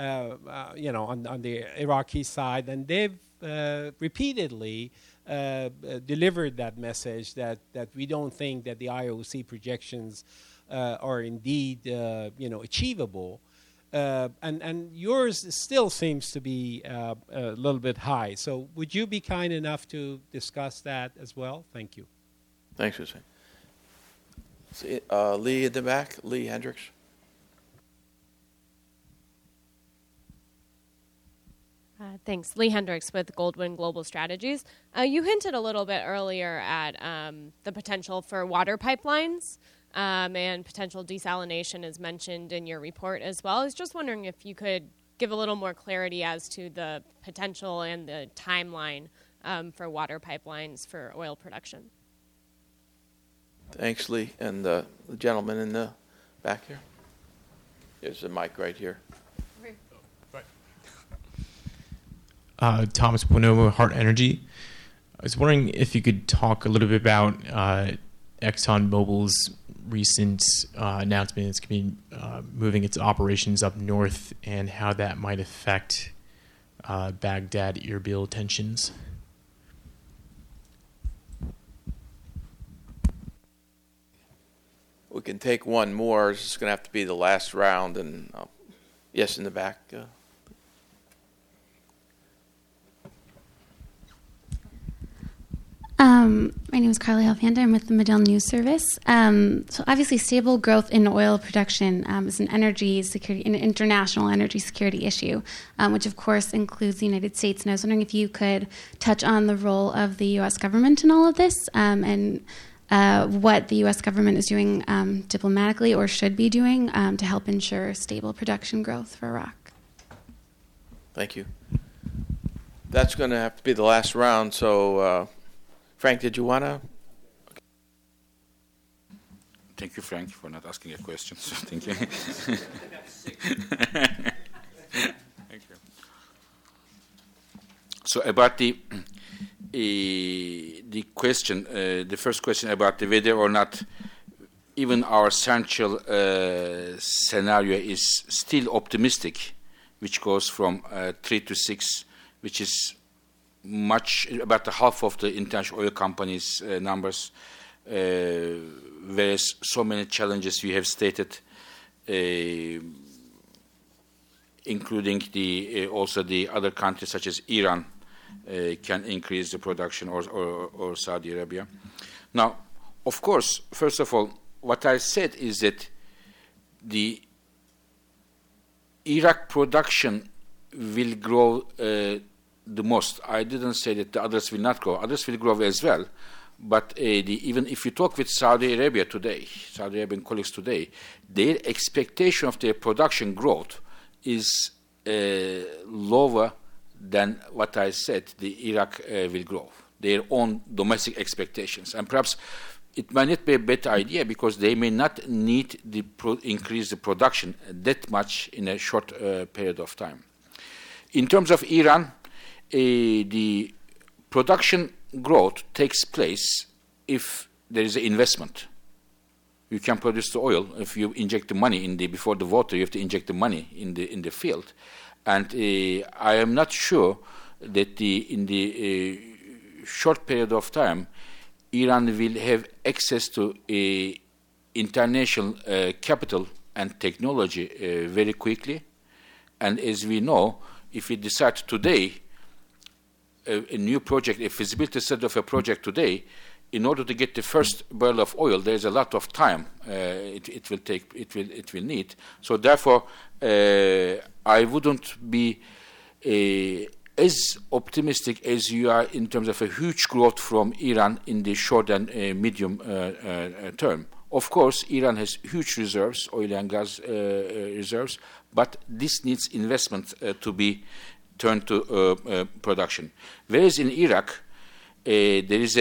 on the Iraqi side, and they've repeatedly delivered that message that we don't think that the IOC projections are indeed achievable. And yours still seems to be a little bit high. So would you be kind enough to discuss that as well? Thank you. Thanks, Hussein. Lee at the back, Lee Hendricks. Thanks. Lee Hendricks with Goldwyn Global Strategies. You hinted a little bit earlier at the potential for water pipelines. And potential desalination is mentioned in your report as well. I was just wondering if you could give a little more clarity as to the potential and the timeline for water pipelines for oil production. Thanks, Lee. And the gentleman in the back here. There's a mic right here. Thomas Bonomo, Hart Energy. I was wondering if you could talk a little bit about ExxonMobil's recent announcement it's going to be moving its operations up north and how that might affect Baghdad-Erbil tensions. We can take one more. It's going to have to be the last round. And yes, in the back. My name is Carly Alfanda. I'm with the Medill News Service. So obviously stable growth in oil production is an energy security, an international energy security issue, which of course includes the United States. And I was wondering if you could touch on the role of the U.S. government in all of this and what the U.S. government is doing diplomatically or should be doing to help ensure stable production growth for Iraq. Thank you. That's going to have to be the last round. So, Frank, did you want to? Okay. Thank you, Frank, for not asking a question. So thank you. Thank you. So about the question, the first question about whether or not even our central scenario is still optimistic which goes from 3 to 6, which is about half of the international oil companies' numbers. Whereas so many challenges you have stated, including also the other countries such as Iran, can increase the production, or Saudi Arabia. Now, of course, first of all, what I said is that the Iraq production will grow the most. I didn't say that the others will not grow. Others will grow as well. But even if you talk with Saudi Arabia today, Saudi Arabian colleagues today, their expectation of their production growth is lower than what I said the Iraq will grow, their own domestic expectations. And perhaps it might not be a better idea because they may not need increase the production that much in a short period of time. In terms of Iran, the production growth takes place if there is an investment. You can produce the oil if you inject the money before the water. You have to inject the money in the field, and I am not sure that in the short period of time, Iran will have access to international capital and technology very quickly. And as we know, if we decide today a new project, a feasibility study of a project today, in order to get the first barrel of oil, there's a lot of time it will need. So therefore, I wouldn't be as optimistic as you are in terms of a huge growth from Iran in the short and medium term. Of course, Iran has huge reserves, oil and gas reserves, but this needs investment to be turned to production. Whereas in Iraq, there is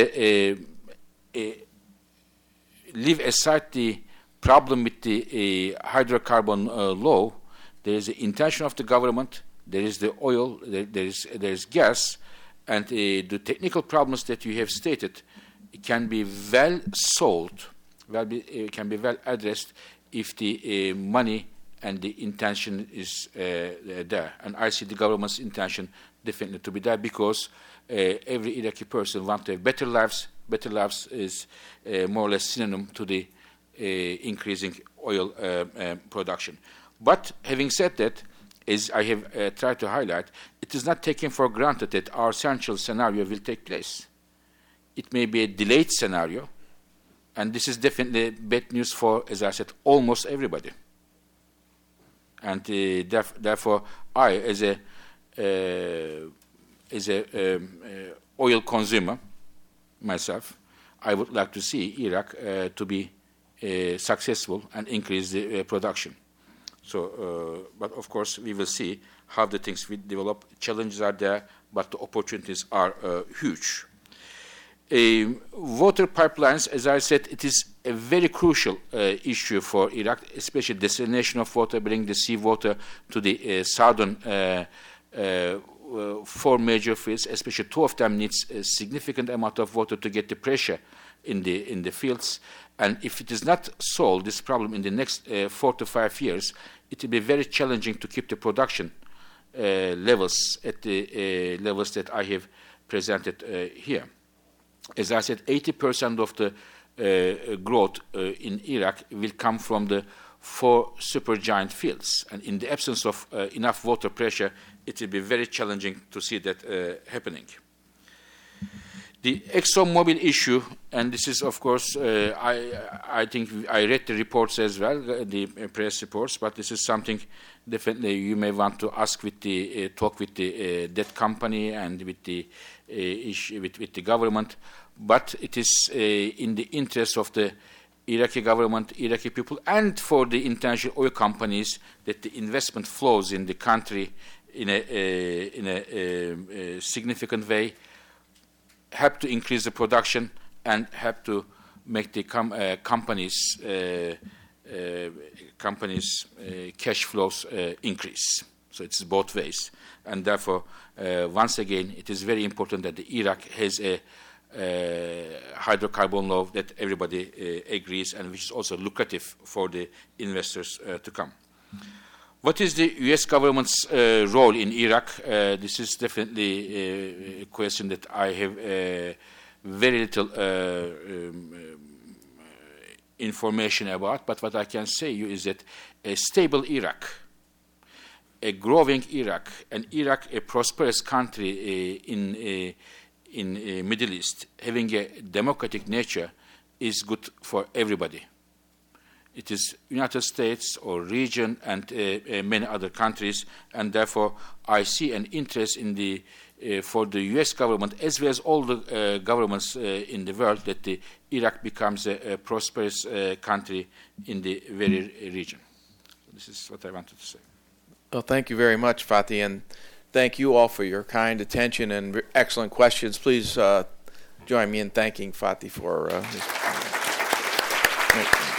leave aside the problem with the hydrocarbon law, there is the intention of the government, there is the oil, there is gas, and the technical problems that you have stated can be well solved, can be well addressed if the money and the intention is there. And I see the government's intention definitely to be there because every Iraqi person wants to have better lives. Better lives is more or less synonym to the increasing oil production. But having said that, as I have tried to highlight, it is not taken for granted that our central scenario will take place. It may be a delayed scenario, and this is definitely bad news for, as I said, almost everybody. And therefore, I, as a oil consumer myself, I would like to see Iraq to be successful and increase the production. So, but of course, we will see how the things will develop. Challenges are there, but the opportunities are huge. Water pipelines, as I said, it is a very crucial issue for Iraq, especially desalination of water, bringing the seawater to the southern 4 major fields, especially 2 of them needs a significant amount of water to get the pressure in the fields. And if it is not solved, this problem in the next 4 to 5 years, it will be very challenging to keep the production levels at the levels that I have presented here. As I said, 80% of the growth in Iraq will come from the 4 supergiant fields. And in the absence of enough water pressure, it will be very challenging to see that happening. The ExxonMobil issue, and this is, of course, I think I read the reports as well, the press reports, but this is something definitely you may want to ask with the talk with the that company and with the issue with the government. But it is in the interest of the Iraqi government, Iraqi people, and for the international oil companies that the investment flows in the country in a significant way, help to increase the production and help to make the companies cash flows increase. So it's both ways. And therefore, once again, it is very important that Iraq has a hydrocarbon law that everybody agrees and which is also lucrative for the investors to come. What is the U.S. government's role in Iraq? This is definitely a question that I have very little information about, but what I can say you is that a stable Iraq, a growing Iraq, and Iraq, a prosperous country in Middle East, having a democratic nature is good for everybody. It is United States or region and many other countries, and therefore I see an interest in the for the U.S. government as well as all the governments in the world that the Iraq becomes a prosperous country in the very region. So this is what I wanted to say. Well, thank you very much, Fatih, and thank you all for your kind attention and excellent questions. Please join me in thanking Fatih for his.